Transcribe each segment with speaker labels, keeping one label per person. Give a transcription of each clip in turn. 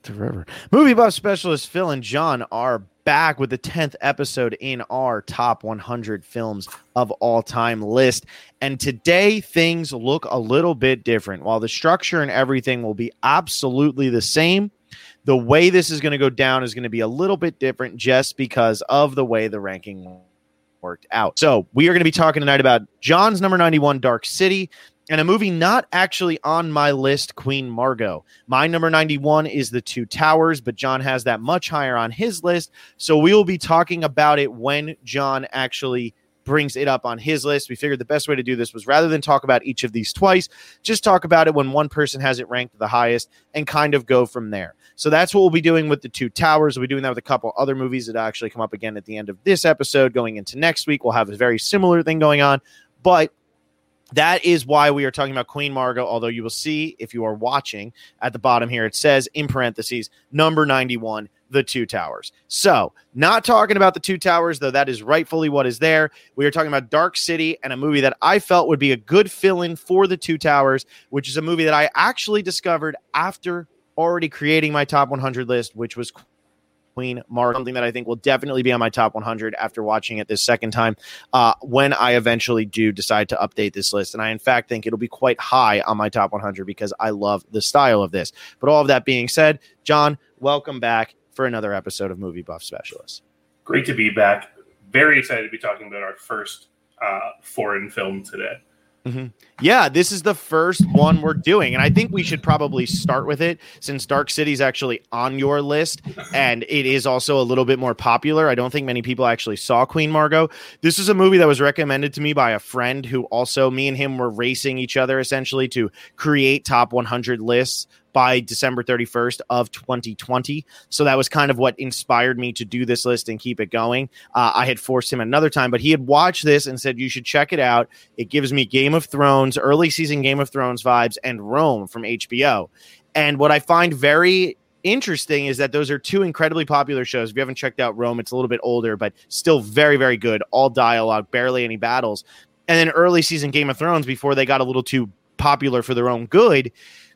Speaker 1: forever. Movie buff specialist Phil and John are back with the 10th episode in our top 100 films of all time list. And today things look a little bit different. While the structure and everything will be absolutely the same, the way this is going to go down is going to be a little bit different just because of the way the ranking worked out. So we are going to be talking tonight about John's number 91, Dark City, and a movie not actually on my list, Queen Margot. My number 91 is The Two Towers, but John has that much higher on his list. So we will be talking about it when John actually brings it up on his list. We figured the best way to do this was rather than talk about each of these twice, just talk about it when one person has it ranked the highest and kind of go from there. So that's what we'll be doing with The Two Towers. We'll be doing that with a couple other movies that actually come up again at the end of this episode. Going into next week, we'll have a very similar thing going on, but that is why we are talking about Queen Margot, although you will see if you are watching at the bottom here, it says in parentheses, number 91, The Two Towers. So not talking about The Two Towers, though that is rightfully what is there. We are talking about Dark City and a movie that I felt would be a good fill-in for The Two Towers, which is a movie that I actually discovered after already creating my top 100 list, which was Queen Margot, something that I think will definitely be on my top 100 after watching it this second time when I eventually do decide to update this list. And I, in fact, think it'll be quite high on my top 100 because I love the style of this. But all of that being said, John, welcome back for another episode of Movie Buff Specialist.
Speaker 2: Great to be back. Very excited to be talking about our first foreign film today.
Speaker 1: Mm-hmm. Yeah, this is the first one we're doing, and I think we should probably start with it since Dark City is actually on your list, and it is also a little bit more popular. I don't think many people actually saw Queen Margot. This is a movie that was recommended to me by a friend who also, me and him were racing each other essentially to create top 100 lists by December 31st of 2020. So that was kind of what inspired me to do this list and keep it going. I had forced him another time, but he had watched this and said, you should check it out. It gives me Game of Thrones, early season Game of Thrones vibes, and Rome from HBO. And what I find very interesting is that those are two incredibly popular shows. If you haven't checked out Rome, it's a little bit older, but still very, very good. All dialogue, barely any battles. And then early season Game of Thrones, before they got a little too popular for their own good,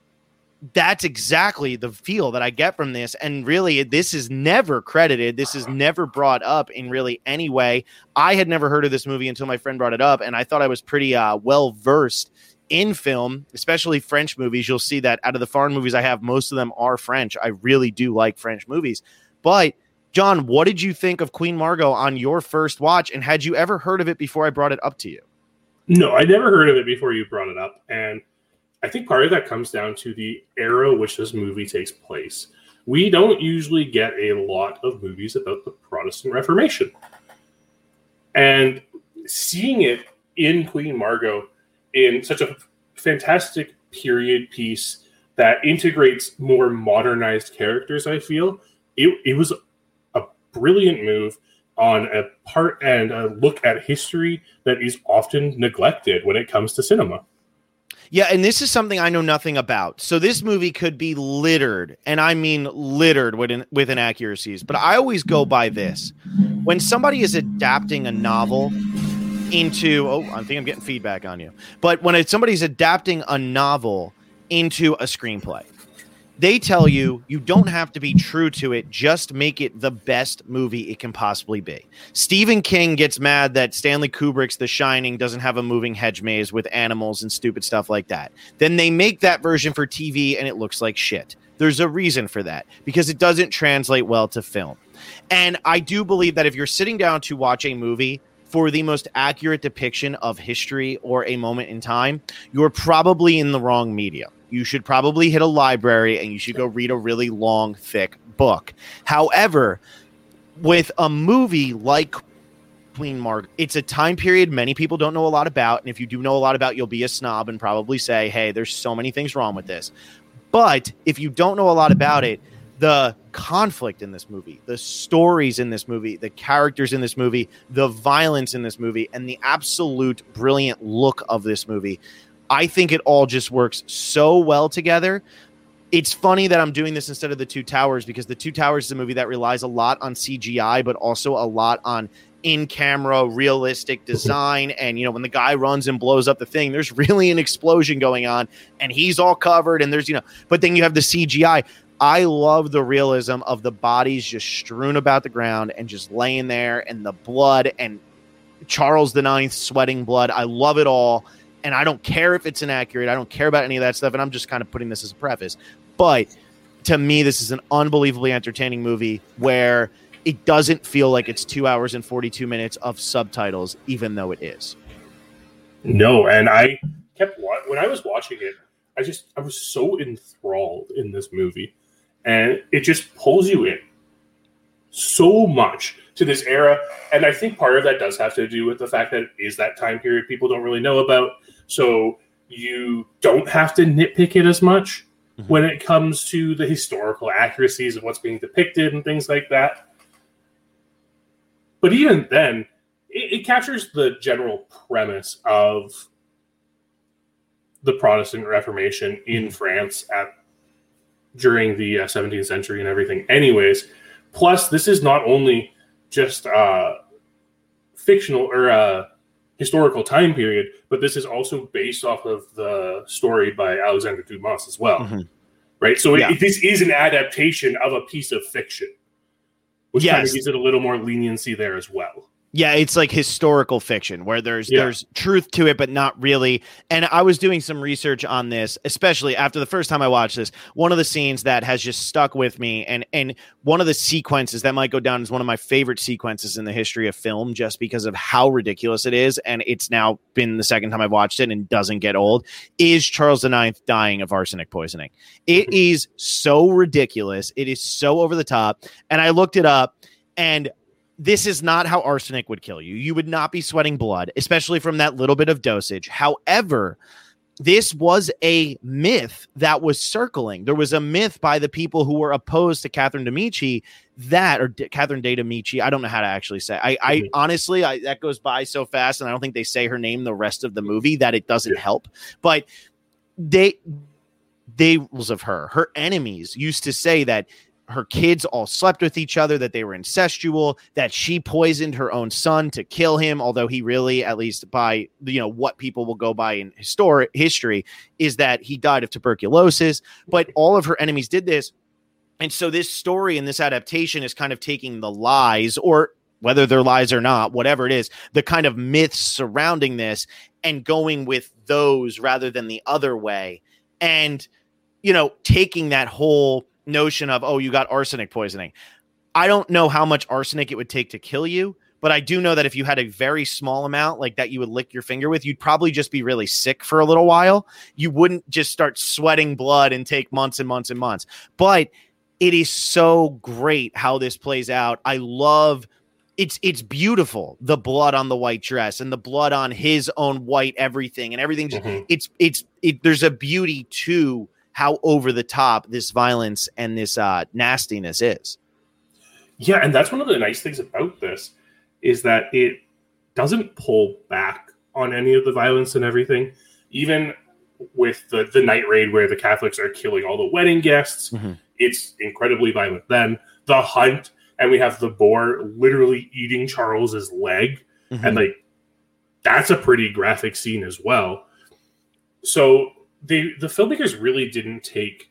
Speaker 1: that's exactly the feel that I get from this. And really, this is never credited. This is never brought up in really any way. I had never heard of this movie until my friend brought it up, and I thought I was pretty well-versed in film, especially French movies. You'll see that out of the foreign movies I have, most of them are French. I really do like French movies. But, John, what did you think of Queen Margot on your first watch, and had you ever heard of it before I brought it up to you?
Speaker 2: No, I never heard of it before you brought it up, and I think part of that comes down to the era which this movie takes place. We don't usually get a lot of movies about the Protestant Reformation. And seeing it in Queen Margot in such a fantastic period piece that integrates more modernized characters, I feel, it was a brilliant move on a part and a look at history that is often neglected when it comes to cinema.
Speaker 1: Yeah, and this is something I know nothing about. So this movie could be littered, and I mean littered with inaccuracies. But I always go by this. When somebody is adapting a novel into... Oh, I think I'm getting feedback on you. But when somebody's adapting a novel into a screenplay, they tell you you don't have to be true to it. Just make it the best movie it can possibly be. Stephen King gets mad that Stanley Kubrick's The Shining doesn't have a moving hedge maze with animals and stupid stuff like that. Then they make that version for TV and it looks like shit. There's a reason for that because it doesn't translate well to film. And I do believe that if you're sitting down to watch a movie for the most accurate depiction of history or a moment in time, you're probably in the wrong medium. You should probably hit a library and you should go read a really long, thick book. However, with a movie like Queen Margot, it's a time period many people don't know a lot about. And if you do know a lot about, you'll be a snob and probably say, hey, there's so many things wrong with this. But if you don't know a lot about it, the conflict in this movie, the stories in this movie, the characters in this movie, the violence in this movie, and the absolute brilliant look of this movie, I think it all just works so well together. It's funny that I'm doing this instead of The Two Towers because The Two Towers is a movie that relies a lot on CGI, but also a lot on in-camera realistic design. And, you know, when the guy runs and blows up the thing, there's really an explosion going on and he's all covered and there's, you know, but then you have the CGI. I love the realism of the bodies just strewn about the ground and just laying there, and the blood and Charles IX sweating blood. I love it all. And I don't care if it's inaccurate. I don't care about any of that stuff. And I'm just kind of putting this as a preface. But to me, this is an unbelievably entertaining movie where it doesn't feel like it's 2 hours and 42 minutes of subtitles, even though it is.
Speaker 2: No, and I kept when I was watching it, I was so enthralled in this movie, and it just pulls you in so much to this era. And I think part of that does have to do with the fact that it is that time period people don't really know about, so you don't have to nitpick it as much when it comes to the historical accuracies of what's being depicted and things like that. But even then, it captures the general premise of the Protestant Reformation in France during the 17th century and everything. Anyways, plus this is not only just fictional or historical time period, but this is also based off of the story by Alexander Dumas as well. Right? So this is an adaptation of a piece of fiction, which kind of gives it a little more leniency there as well.
Speaker 1: Yeah, it's like historical fiction where there's truth to it, but not really. And I was doing some research on this, especially after the first time I watched this. One of the scenes that has just stuck with me, and one of the sequences that might go down as one of my favorite sequences in the history of film, just because of how ridiculous it is. And it's now been the second time I've watched it and doesn't get old, is Charles IX dying of arsenic poisoning. It is so ridiculous. It is so over the top. And I looked it up, and this is not how arsenic would kill you. You would not be sweating blood, especially from that little bit of dosage. However, this was a myth that was circling. There was a myth by the people who were opposed to Catherine de Medici Catherine de Medici. I don't know how to actually say. I honestly, that goes by so fast, and I don't think they say her name the rest of the movie that it doesn't help. But they of her enemies used to say that her kids all slept with each other, that they were incestual, that she poisoned her own son to kill him, although he really, at least by what people will go by in history, is that he died of tuberculosis. But all of her enemies did this. And so this story and this adaptation is kind of taking the lies, or whether they're lies or not, whatever it is, the kind of myths surrounding this and going with those rather than the other way. And, taking that whole notion of, oh, you got arsenic poisoning. I don't know how much arsenic it would take to kill you, but I do know that if you had a very small amount like that you would lick your finger with, you'd probably just be really sick for a little while. You wouldn't just start sweating blood and take months and months and months. But it is so great how this plays out. I love it's beautiful, the blood on the white dress and the blood on his own white everything, and everything there's a beauty to how over the top this violence and this nastiness is.
Speaker 2: Yeah, and that's one of the nice things about this, is that it doesn't pull back on any of the violence and everything. Even with the night raid where the Catholics are killing all the wedding guests, it's incredibly violent. Then the hunt, and we have the boar literally eating Charles's leg, and that's a pretty graphic scene as well. So the filmmakers really didn't take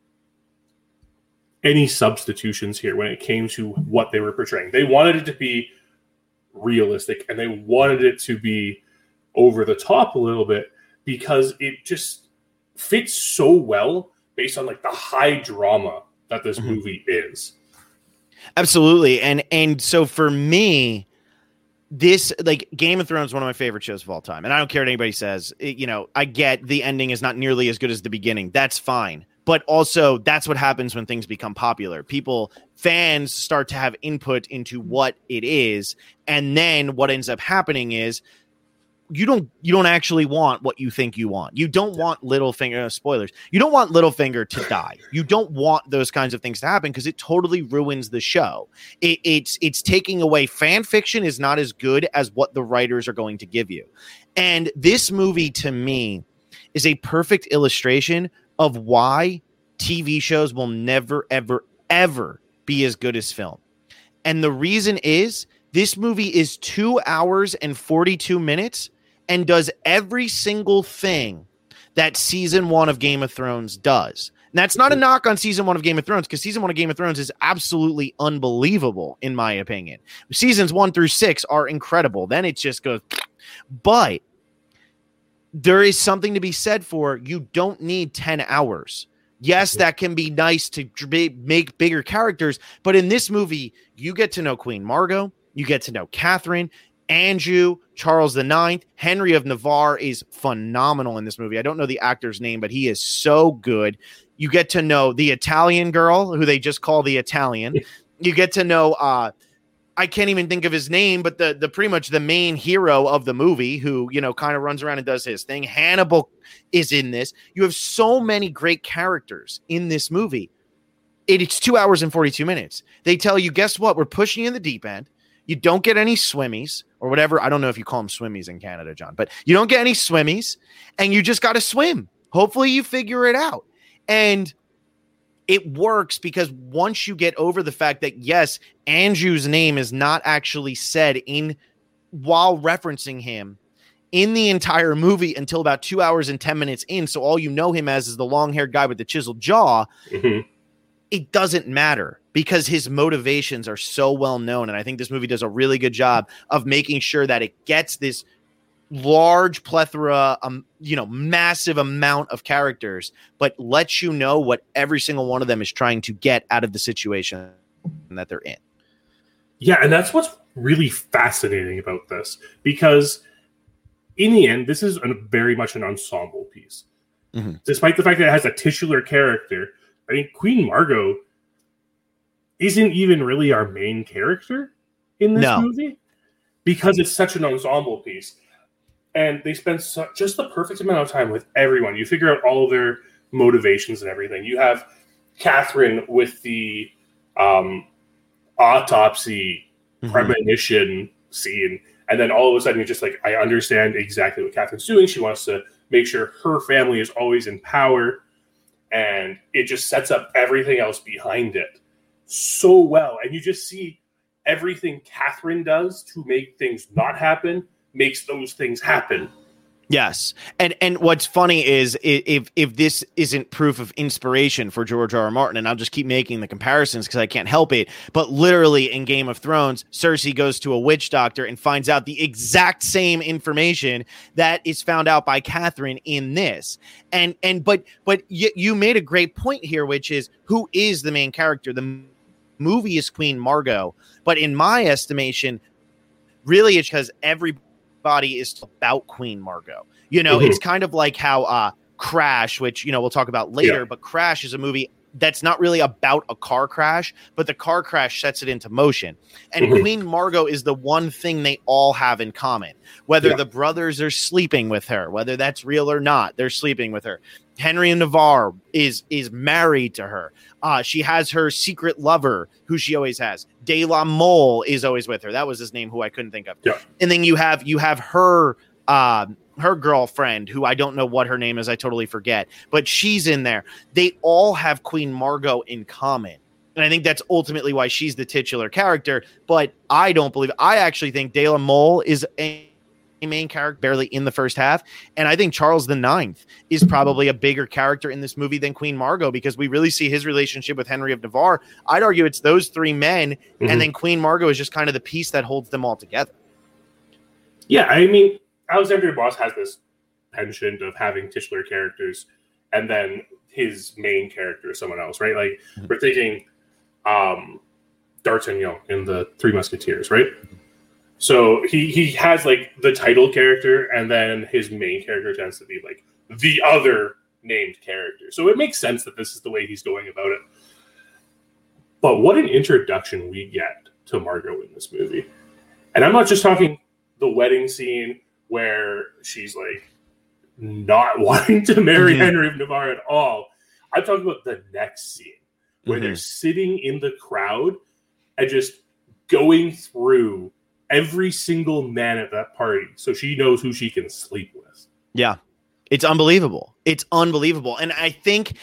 Speaker 2: any substitutions here when it came to what they were portraying. They wanted it to be realistic, and they wanted it to be over the top a little bit, because it just fits so well based on the high drama that this movie is.
Speaker 1: Absolutely. And so for me, this, Game of Thrones is one of my favorite shows of all time. And I don't care what anybody says. I get the ending is not nearly as good as the beginning. That's fine. But also, that's what happens when things become popular. Fans start to have input into what it is. And then what ends up happening is you don't actually want what you think you want. You don't want Littlefinger, spoilers. You don't want Littlefinger to die. You don't want those kinds of things to happen, because it totally ruins the show. It's taking away. Fan fiction is not as good as what the writers are going to give you. And this movie, to me, is a perfect illustration of why TV shows will never, ever, ever be as good as film. And the reason is, this movie is 2 hours and 42 minutes and does every single thing that season 1 of Game of Thrones does. That's not a knock on season 1 of Game of Thrones, because season 1 of Game of Thrones is absolutely unbelievable, in my opinion. Seasons 1 through 6 are incredible. Then it just goes, but there is something to be said for you don't need 10 hours. Yes, that can be nice to make bigger characters, but in this movie, you get to know Queen Margot, you get to know Catherine, Anjou, Charles IX, Henry of Navarre is phenomenal in this movie. I don't know the actor's name, but he is so good. You get to know the Italian girl, who they just call the Italian. You get to know, I can't even think of his name, but the pretty much the main hero of the movie, who, you know, kind of runs around and does his thing. Hannibal is in this. You have so many great characters in this movie. It's 2 hours and 42 minutes. They tell you, guess what? We're pushing you in the deep end. You don't get any swimmies or whatever. I don't know if you call them swimmies in Canada, John, but you don't get any swimmies, and you just got to swim. Hopefully you figure it out. And it works because once you get over the fact that, yes, Andrew's name is not actually said while referencing him in the entire movie until about 2 hours and 10 minutes in. So all you know him as is the long-haired guy with the chiseled jaw. Mm-hmm. It doesn't matter because his motivations are so well known. And I think this movie does a really good job of making sure that it gets this large plethora, massive amount of characters, but lets you know what every single one of them is trying to get out of the situation that they're in.
Speaker 2: Yeah, and that's what's really fascinating about this, because in the end, this is very much an ensemble piece. Mm-hmm. Despite the fact that it has a titular character, I mean, Queen Margot isn't even really our main character in this movie, because it's such an ensemble piece. And they spend just the perfect amount of time with everyone. You figure out all of their motivations and everything. You have Catherine with the autopsy premonition scene. And then all of a sudden, you're just like, I understand exactly what Catherine's doing. She wants to make sure her family is always in power. And it just sets up everything else behind it so well. And you just see everything Catherine does to make things not happen makes those things happen.
Speaker 1: Yes. And what's funny is if this isn't proof of inspiration for George R.R. Martin, and I'll just keep making the comparisons because I can't help it, but literally in Game of Thrones, Cersei goes to a witch doctor and finds out the exact same information that is found out by Catherine in this. But you made a great point here, which is, who is the main character? The movie is Queen Margot, but in my estimation, really it's because everybody is about Queen Margot. It's kind of like how Crash, which, we'll talk about later, but Crash is a movie that's not really about a car crash, but the car crash sets it into motion. And Queen Margot is the one thing they all have in common, whether the brothers are sleeping with her, whether that's real or not, they're sleeping with her. Henry of Navarre is married to her. She has her secret lover, who she always has. De la Mole is always with her. That was his name, who I couldn't think of. Yeah. And then you have her girlfriend, who I don't know what her name is. I totally forget. But she's in there. They all have Queen Margot in common. And I think that's ultimately why she's the titular character. But I actually think De la Mole is a main character barely in the first half, and I think Charles IX is probably a bigger character in this movie than Queen Margot, because we really see his relationship with Henry of Navarre. I'd argue it's those three men, and then Queen Margot is just kind of the piece that holds them all together.
Speaker 2: Yeah, I mean, Alexander Dubois has this penchant of having titular characters and then his main character is someone else, right? Like we're thinking D'Artagnan in the Three Musketeers, right? So he has like the title character, and then his main character tends to be like the other named character. So it makes sense that this is the way he's going about it. But what an introduction we get to Margot in this movie. And I'm not just talking the wedding scene where she's like not wanting to marry Henry of Navarre at all. I'm talking about the next scene where they're sitting in the crowd and just going through every single man at that party, so she knows who she can sleep with.
Speaker 1: Yeah, it's unbelievable. It's unbelievable. And I think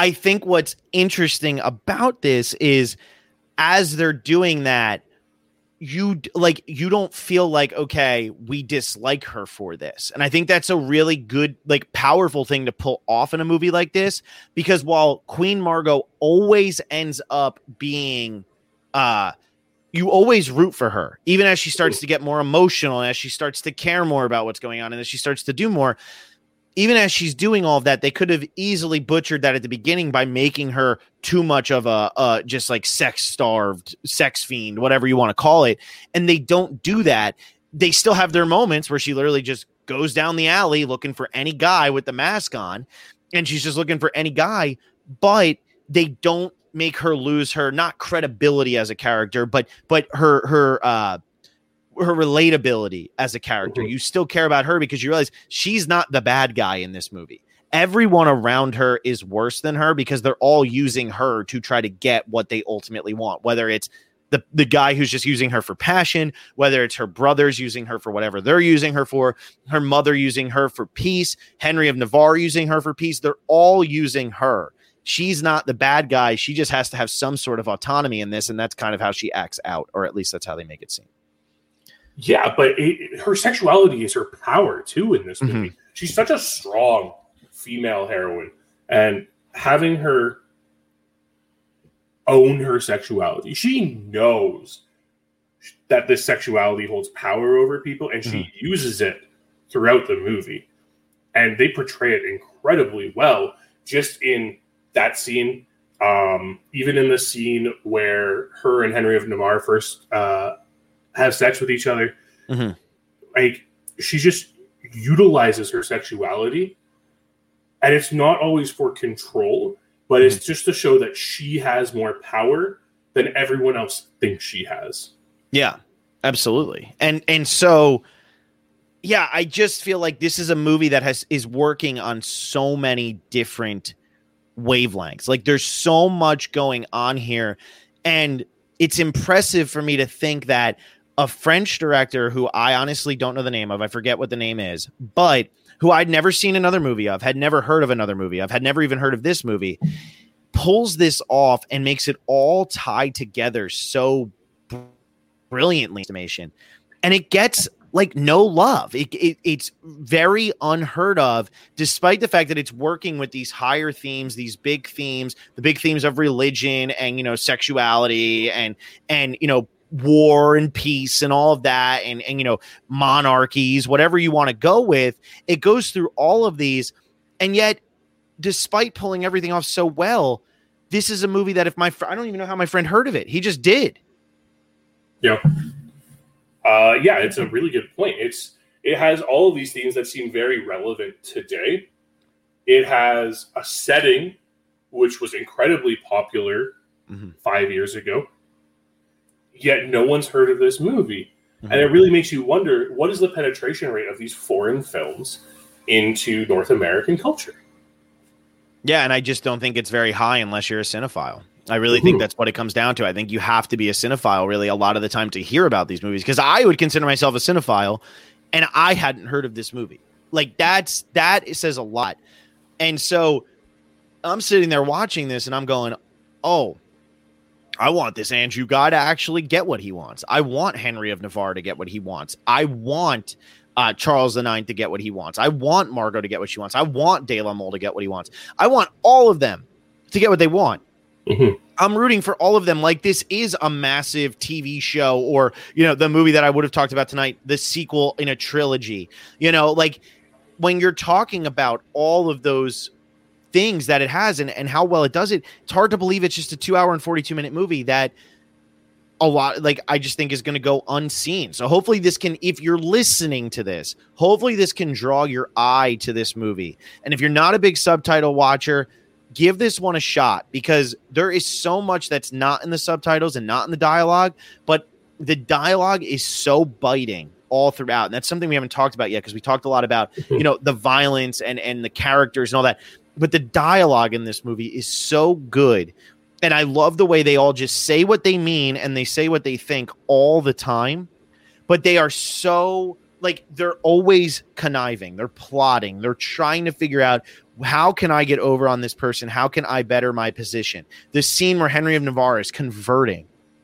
Speaker 1: what's interesting about this is, as they're doing that, you don't feel like, okay, we dislike her for this. And I think that's a really good, like, powerful thing to pull off in a movie like this, because while Queen Margot always ends up being, you always root for her, even as she starts to get more emotional, and as she starts to care more about what's going on, and as she starts to do more. Even as she's doing all of that, they could have easily butchered that at the beginning by making her too much of a just like sex-starved, sex fiend, whatever you want to call it. And they don't do that. They still have their moments where she literally just goes down the alley looking for any guy with the mask on, and she's just looking for any guy, but they don't make her lose her, not credibility as a character, but her relatability as a character. You still care about her because you realize she's not the bad guy in this movie. Everyone around her is worse than her because they're all using her to try to get what they ultimately want, whether it's the guy who's just using her for passion, whether it's her brothers using her for whatever they're using her for, her mother using her for peace, Henry of Navarre using her for peace. They're all using her. She's not the bad guy. She just has to have some sort of autonomy in this, and that's kind of how she acts out, or at least that's how they make it seem.
Speaker 2: Yeah, but her sexuality is her power, too, in this movie. She's such a strong female heroine, and having her own her sexuality, she knows that this sexuality holds power over people, and she uses it throughout the movie. And they portray it incredibly well, just in that scene, even in the scene where her and Henry of Navarre first have sex with each other. Like, she just utilizes her sexuality, and it's not always for control, but it's just to show that she has more power than everyone else thinks she has.
Speaker 1: Yeah, absolutely. And so, yeah, I just feel like this is a movie that is working on so many different wavelengths. Like, there's so much going on here, and it's impressive for me to think that a French director who I honestly don't know the name of, I forget what the name is, but who I'd never seen another movie of, had never heard of another movie of, had never even heard of this movie, pulls this off and makes it all tie together so brilliantly. And it gets like no love. It's very unheard of, despite the fact that it's working with these higher themes, these big themes, the big themes of religion and, you know, sexuality and, you know, war and peace and all of that. And, you know, monarchies, whatever you want to go with, it goes through all of these. And yet, despite pulling everything off so well, this is a movie that I don't even know how my friend heard of it. He just did.
Speaker 2: Yeah. Yeah, it's a really good point. It has all of these themes that seem very relevant today. It has a setting which was incredibly popular 5 years ago, yet no one's heard of this movie. And it really makes you wonder, what is the penetration rate of these foreign films into North American culture?
Speaker 1: Yeah, and I just don't think it's very high unless you're a cinephile. I really think that's what it comes down to. I think you have to be a cinephile really a lot of the time to hear about these movies, because I would consider myself a cinephile and I hadn't heard of this movie. Like, that says a lot. And so I'm sitting there watching this and I'm going, oh, I want this Andrew guy to actually get what he wants. I want Henry of Navarre to get what he wants. I want Charles IX to get what he wants. I want Margot to get what she wants. I want De La Mole to get what he wants. I want all of them to get what they want. I'm rooting for all of them. Like, this is a massive TV show, or, you know, the movie that I would have talked about tonight, the sequel in a trilogy. You know, like, when you're talking about all of those things that it has and how well it does it, it's hard to believe it's just a 2 hour and 42-minute movie that a lot, like, I just think is going to go unseen. So hopefully this can, if you're listening to this, hopefully this can draw your eye to this movie. And if you're not a big subtitle watcher, give this one a shot, because there is so much that's not in the subtitles and not in the dialogue, but the dialogue is so biting all throughout. And that's something we haven't talked about yet, because we talked a lot about, you know, the violence and the characters and all that. But the dialogue in this movie is so good. And I love the way they all just say what they mean and they say what they think all the time. But they are so, like, they're always conniving. They're plotting. They're trying to figure out, how can I get over on this person? How can I better my position? This scene where Henry of Navarre is converting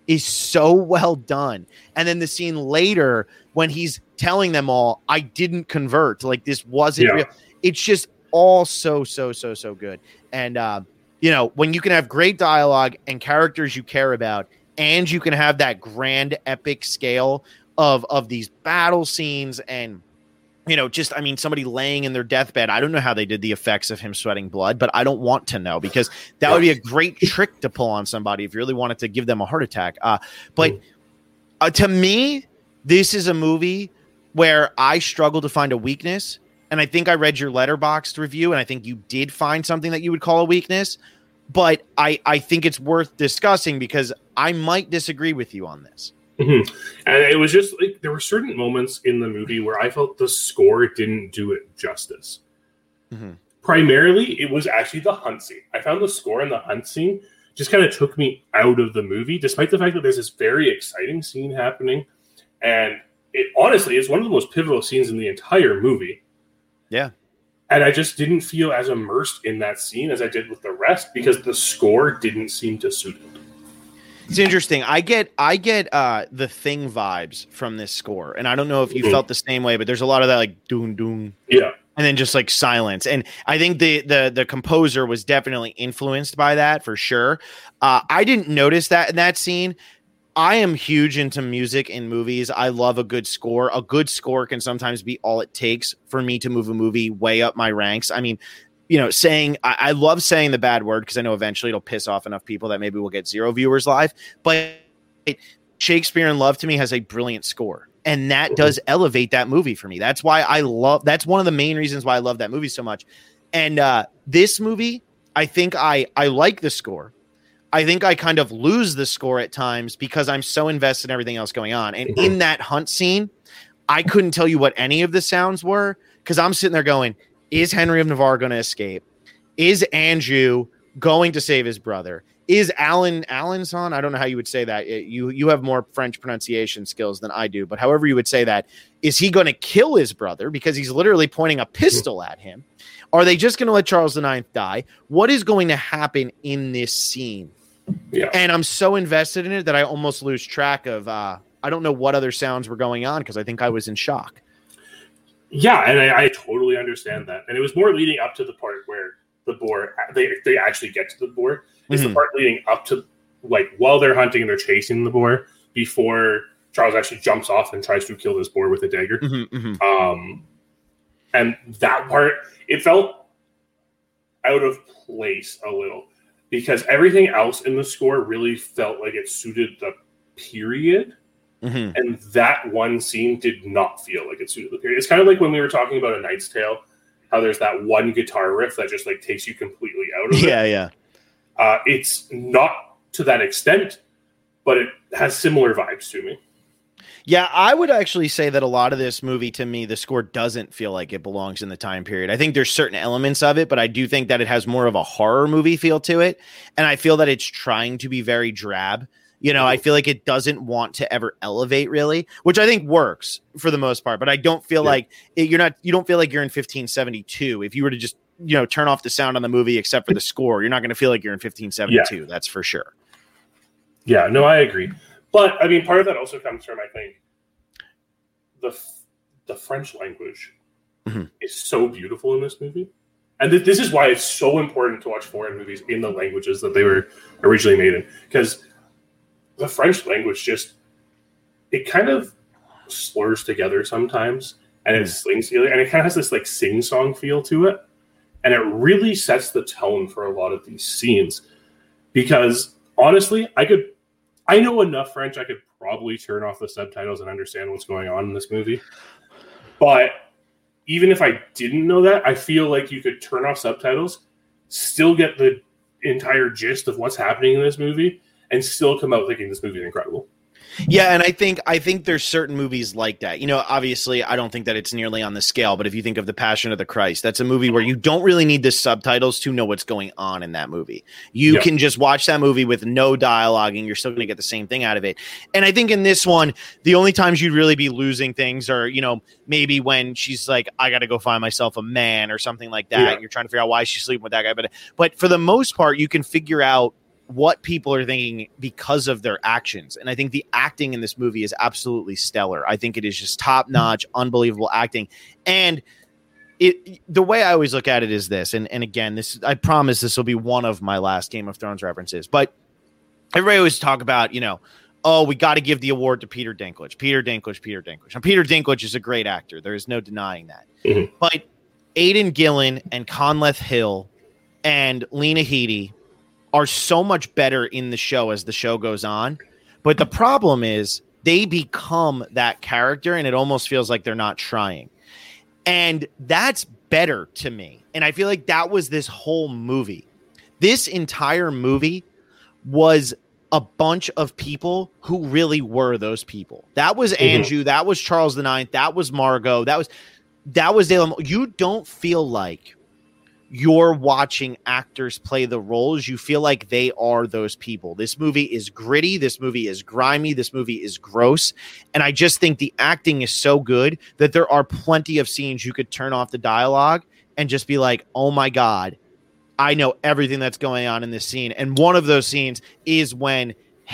Speaker 1: is so well done. And then the scene later when he's telling them all, I didn't convert, like this wasn't real. It's just all so good. And when you can have great dialogue and characters you care about, and you can have that grand epic scale of these battle scenes, and somebody laying in their deathbed. I don't know how they did the effects of him sweating blood, but I don't want to know, because that would be a great trick to pull on somebody if you really wanted to give them a heart attack. But to me, this is a movie where I struggle to find a weakness. And I think I read your Letterboxd review, and I think you did find something that you would call a weakness. But I think it's worth discussing, because I might disagree with you on this.
Speaker 2: Mm-hmm. And it was just like there were certain moments in the movie where I felt the score didn't do it justice. Mm-hmm. Primarily, it was actually the hunt scene. I found the score in the hunt scene just kind of took me out of the movie, despite the fact that there's this very exciting scene happening. And it honestly is one of the most pivotal scenes in the entire movie.
Speaker 1: Yeah.
Speaker 2: And I just didn't feel as immersed in that scene as I did with the rest, because the score didn't seem to suit it.
Speaker 1: It's interesting. I get the Thing vibes from this score, and I don't know if you felt the same way, but there's a lot of that like doon doon,
Speaker 2: yeah,
Speaker 1: and then just like silence. And I think the composer was definitely influenced by that for sure. I didn't notice that in that scene. I am huge into music in movies. I love a good score. A good score can sometimes be all it takes for me to move a movie way up my ranks. I mean, I love saying the bad word, because I know eventually it'll piss off enough people that maybe we'll get 0 viewers live. But Shakespeare in Love to me has a brilliant score, and that does elevate that movie for me. That's why that's one of the main reasons why I love that movie so much. And this movie, I think I like the score. I think I kind of lose the score at times because I'm so invested in everything else going on. And in that hunt scene, I couldn't tell you what any of the sounds were, because I'm sitting there going, is Henry of Navarre going to escape? Is Andrew going to save his brother? Is Alençon? I don't know how you would say that. You have more French pronunciation skills than I do, but however you would say that, is he going to kill his brother because he's literally pointing a pistol at him? Are they just going to let Charles IX die? What is going to happen in this scene?
Speaker 2: Yeah.
Speaker 1: And I'm so invested in it that I almost lose track of, I don't know what other sounds were going on, because I think I was in shock.
Speaker 2: Yeah, and I totally understand that. And it was more leading up to the part where the boar, they actually get to the boar. It's the part leading up to, like, while they're hunting and they're chasing the boar, before Charles actually jumps off and tries to kill this boar with a dagger. And that part, it felt out of place a little, because everything else in the score really felt like it suited the period. And that one scene did not feel like it suited the period. It's kind of like when we were talking about A Knight's Tale, how there's that one guitar riff that just like takes you completely out of it.
Speaker 1: Yeah.
Speaker 2: It's not to that extent, but it has similar vibes to me.
Speaker 1: Yeah, I would actually say that a lot of this movie, to me, the score doesn't feel like it belongs in the time period. I think there's certain elements of it, but I do think that it has more of a horror movie feel to it. And I feel that it's trying to be very drab. I feel like it doesn't want to ever elevate, really, which I think works for the most part. But I don't feel like you don't feel like you're in 1572. If you were to just, turn off the sound on the movie except for the score, you're not going to feel like you're in 1572. Yeah. That's for sure.
Speaker 2: Yeah, no, I agree. But I mean, part of that also comes from, I think, the French language is so beautiful in this movie. And this is why it's so important to watch foreign movies in the languages that they were originally made in. Because the French language it kind of slurs together sometimes, and it slings together, and it kind of has this like sing-song feel to it. And it really sets the tone for a lot of these scenes. Because honestly, I know enough French, I could probably turn off the subtitles and understand what's going on in this movie. But even if I didn't know that, I feel like you could turn off subtitles, still get the entire gist of what's happening in this movie, and still come out thinking this movie is incredible.
Speaker 1: Yeah, and I think there's certain movies like that. Obviously, I don't think that it's nearly on the scale, but if you think of The Passion of the Christ, that's a movie where you don't really need the subtitles to know what's going on in that movie. You can just watch that movie with no dialogue, and you're still going to get the same thing out of it. And I think in this one, the only times you'd really be losing things are, maybe when she's like, I got to go find myself a man or something like that. Yeah. You're trying to figure out why she's sleeping with that guy. But for the most part, you can figure out what people are thinking because of their actions. And I think the acting in this movie is absolutely stellar. I think it is just top notch, unbelievable acting. And the way I always look at it is this, and again, I promise this will be one of my last Game of Thrones references, but everybody always talk about, oh, we got to give the award to Peter Dinklage. And Peter Dinklage is a great actor. There is no denying that. Mm-hmm. But Aidan Gillen and Conleth Hill and Lena Headey are so much better in the show as the show goes on. But the problem is they become that character, and it almost feels like they're not trying. And that's better to me. And I feel like that was this whole movie. This entire movie was a bunch of people who really were those people. That was Anjou. That was Charles IX. That was Margot. That was Dale. You don't feel like you're watching actors play the roles. You feel like they are those people. This movie is gritty. This movie is grimy. This movie is gross. And I just think the acting is so good that there are plenty of scenes you could turn off the dialogue and just be like, oh my God, I know everything that's going on in this scene. And one of those scenes is when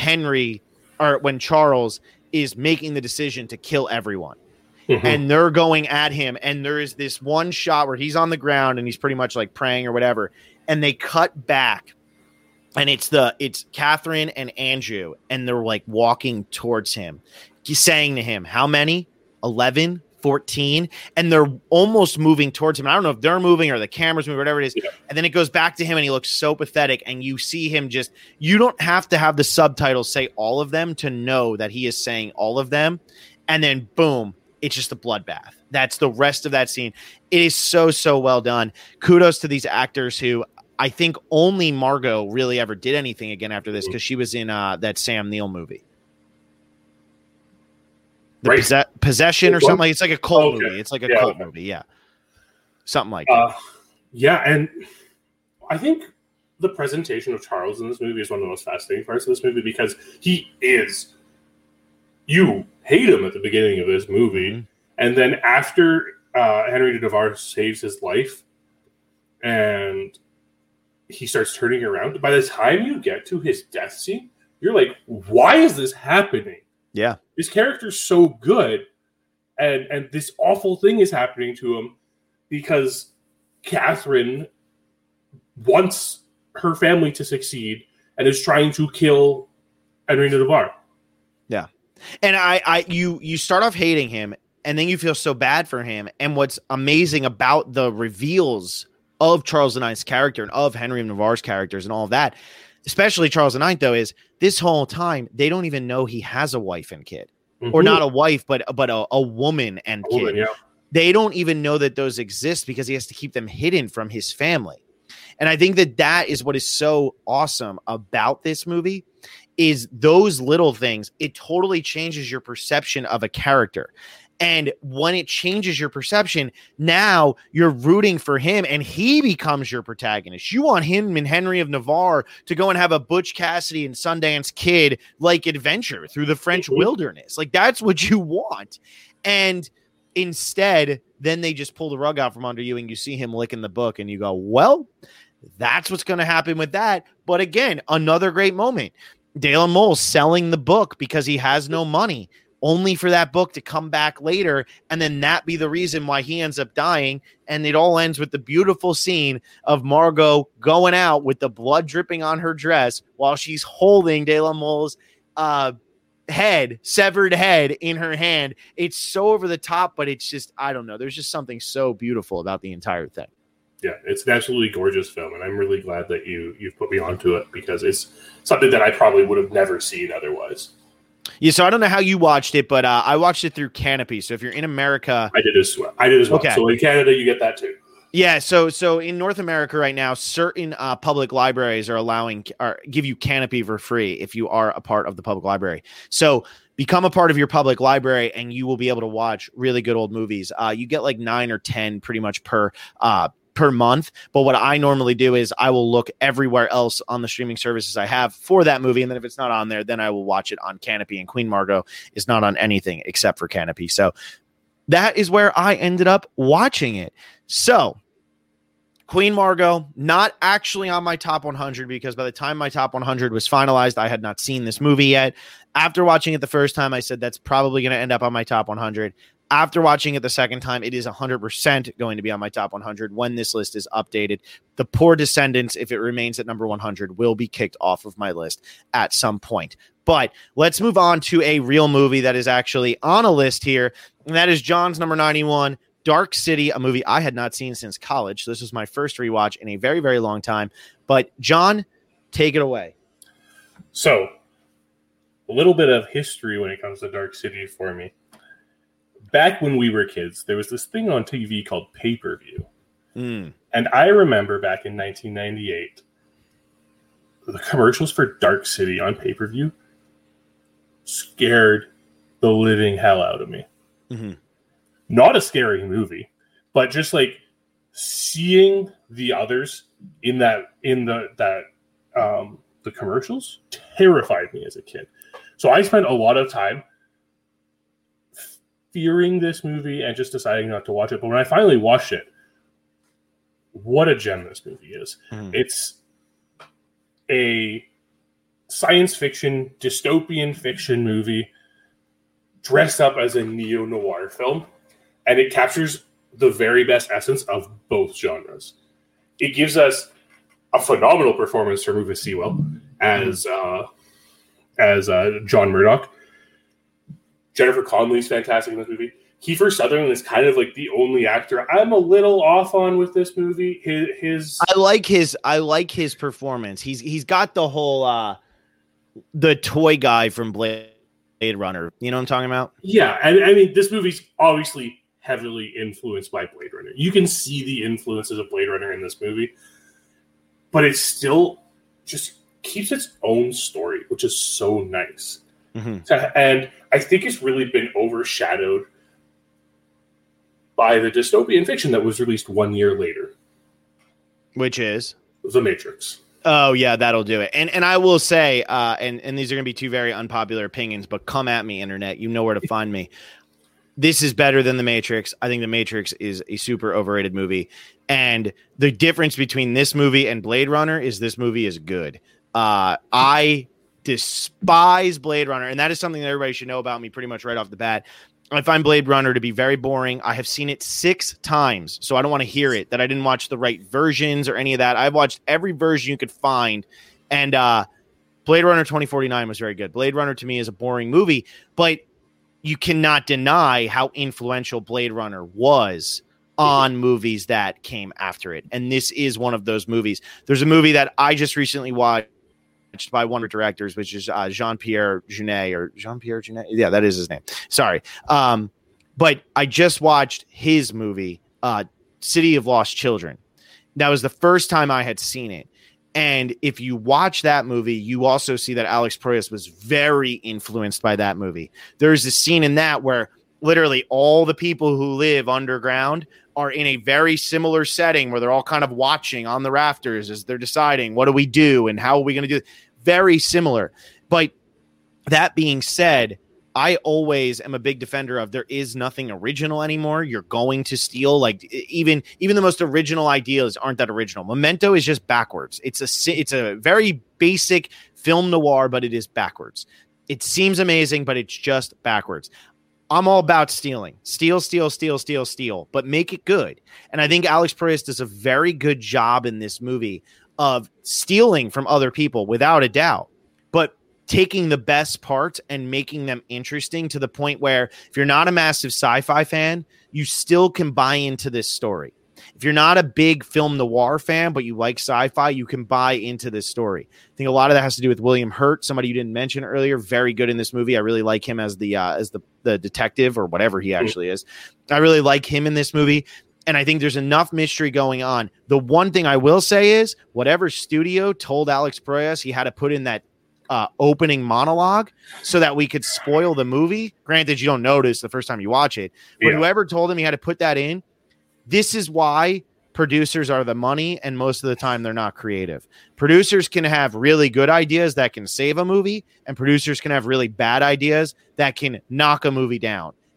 Speaker 1: Charles is making the decision to kill everyone. And they're going at him, and there is this one shot where he's on the ground and he's pretty much like praying or whatever, and they cut back, and it's Catherine and Anjou, and they're like walking towards him. He's saying to him, how many? 11, 14, and they're almost moving towards him. I don't know if they're moving or the camera's moving, whatever it is. Yeah. And then it goes back to him, and he looks so pathetic, and you see him you don't have to have the subtitles say all of them to know that he is saying all of them, and then boom, it's just a bloodbath. That's the rest of that scene. It is so, so well done. Kudos to these actors who I think only Margot really ever did anything again after this, because she was in that Sam Neill movie. The Possession or something. It's like a cult movie. It's like a cult movie. Yeah. Something like that.
Speaker 2: Yeah. And I think the presentation of Charles in this movie is one of the most fascinating parts of this movie, because you hate him at the beginning of this movie, and then after Henry de Navarre saves his life and he starts turning around, by the time you get to his death scene, you're like, why is this happening?
Speaker 1: Yeah.
Speaker 2: His character's so good, and this awful thing is happening to him because Catherine wants her family to succeed and is trying to kill Henry de Navarre.
Speaker 1: Yeah. And you start off hating him, and then you feel so bad for him. And what's amazing about the reveals of Charles IX's character and of Henry of Navarre's characters and all of that, especially Charles IX, though, is this whole time they don't even know he has a wife and kid, or not a wife, but a woman and kid. Woman, yeah. They don't even know that those exist because he has to keep them hidden from his family. And I think that is what is so awesome about this movie, is those little things. It totally changes your perception of a character. And when it changes your perception, now you're rooting for him and he becomes your protagonist. You want him and Henry of Navarre to go and have a Butch Cassidy and Sundance Kid like adventure through the French wilderness. Like, that's what you want. And instead, then they just pull the rug out from under you and you see him licking the book and you go, well, that's what's going to happen with that. But again, another great moment. Dale Mole selling the book because he has no money, only for that book to come back later, and then that be the reason why he ends up dying. And it all ends with the beautiful scene of Margot going out with the blood dripping on her dress while she's holding Dale Mole's severed head in her hand. It's so over the top, but it's just, I don't know. There's just something so beautiful about the entire thing.
Speaker 2: Yeah, it's an absolutely gorgeous film, and I'm really glad that you've put me onto it, because it's something that I probably would have never seen otherwise.
Speaker 1: Yeah, so I don't know how you watched it, but I watched it through Canopy. So if you're in America,
Speaker 2: I did as well. Okay. So in Canada, you get that too.
Speaker 1: Yeah, so in North America right now, certain public libraries are give you Canopy for free if you are a part of the public library. So become a part of your public library, and you will be able to watch really good old movies. You get like 9 or 10 pretty much per month. But what I normally do is I will look everywhere else on the streaming services I have for that movie. And then if it's not on there, then I will watch it on Canopy, and Queen Margot is not on anything except for Canopy. So that is where I ended up watching it. So Queen Margot, not actually on my top 100 because by the time my top 100 was finalized, I had not seen this movie yet. After watching it the first time, I said that's probably going to end up on my top 100. After watching it the second time, it is 100% going to be on my top 100 when this list is updated. The Poor Descendants, if it remains at number 100, will be kicked off of my list at some point. But let's move on to a real movie that is actually on a list here, and that is John's number 91, Dark City, a movie I had not seen since college. So this was my first rewatch in a very, very long time. But John, take it away.
Speaker 2: So, a little bit of history when it comes to Dark City for me. Back when we were kids, there was this thing on TV called pay-per-view. And I remember back in 1998, the commercials for Dark City on pay-per-view scared the living hell out of me. Mm-hmm. Not a scary movie, but just like seeing the others in the commercials terrified me as a kid. So I spent a lot of time fearing this movie and just deciding not to watch it. But when I finally watched it, what a gem this movie is. It's a science fiction, dystopian fiction movie dressed up as a neo-noir film. And it captures the very best essence of both genres. It gives us a phenomenal performance from Rufus Sewell as John Murdoch. Jennifer Connelly's fantastic in this movie. Kiefer Sutherland is kind of like the only actor I'm a little off on with this movie. I like his performance. He's got the whole the toy guy from Blade Runner. You know what I'm talking about? Yeah, and I mean this movie's obviously heavily influenced by Blade Runner. You can see the influences of Blade Runner in this movie, but it still just keeps its own story, which is so nice. And I think it's really been overshadowed by the dystopian fiction that was released 1 year later. Which is? The Matrix. Oh, yeah, that'll do it. And I will say, and these are going to be two very unpopular opinions, but come at me, Internet. You know where to find me. This is better than The Matrix. I think The Matrix is a super overrated movie. And the difference between this movie and Blade Runner is this movie is good. I despise Blade Runner, and that is something that everybody should know about me pretty much right off the bat. I find Blade Runner to be very boring. I have seen it 6 times, so I don't want to hear it, that I didn't watch the right versions or any of that. I've watched every version you could find, and Blade Runner 2049 was very good. Blade Runner to me is a boring movie, but you cannot deny how influential Blade Runner was on movies that came after it. And this is one of those movies. There's a movie that I just recently watched by one of the directors, which is Jean-Pierre Jeunet. Yeah, that is his name. Sorry. But I just watched his movie, City of Lost Children. That was the first time I had seen it. And if you watch that movie, you also see that Alex Proyas was very influenced by that movie. There's a scene in that where literally all the people who live underground are in a very similar setting where they're all kind of watching on the rafters as they're deciding, what do we do and how are we going to do it? Very similar. But that being said, I always am a big defender of there is nothing original anymore. You're going to steal, like even the most original ideas aren't that original. Memento is just backwards. It's a very basic film noir, but it is backwards. It seems amazing, but it's just backwards. I'm all about stealing. Steal, but make it good. And I think Alex Proyas does a very good job in this movie of stealing from other people without a doubt, but taking the best parts and making them interesting to the point where if you're not a massive sci-fi fan, you still can buy into this story. If you're not a big film noir fan, but you like sci-fi, you can buy into this story. I think a lot of that has to do with William Hurt, somebody you didn't mention earlier. Very good in this movie. I really like him as the detective or whatever he actually is. I really like him in this movie. And I think there's enough mystery going on. The one thing I will say is whatever studio told Alex Proyas he had to put in that opening monologue so that we could spoil the movie. Granted, you don't notice the first time you watch it, but whoever told him he had to put that in, this is why producers are the money, and most of the time they're not creative. Producers can have really good ideas that can save a movie, and producers can have really bad ideas that can knock a movie down.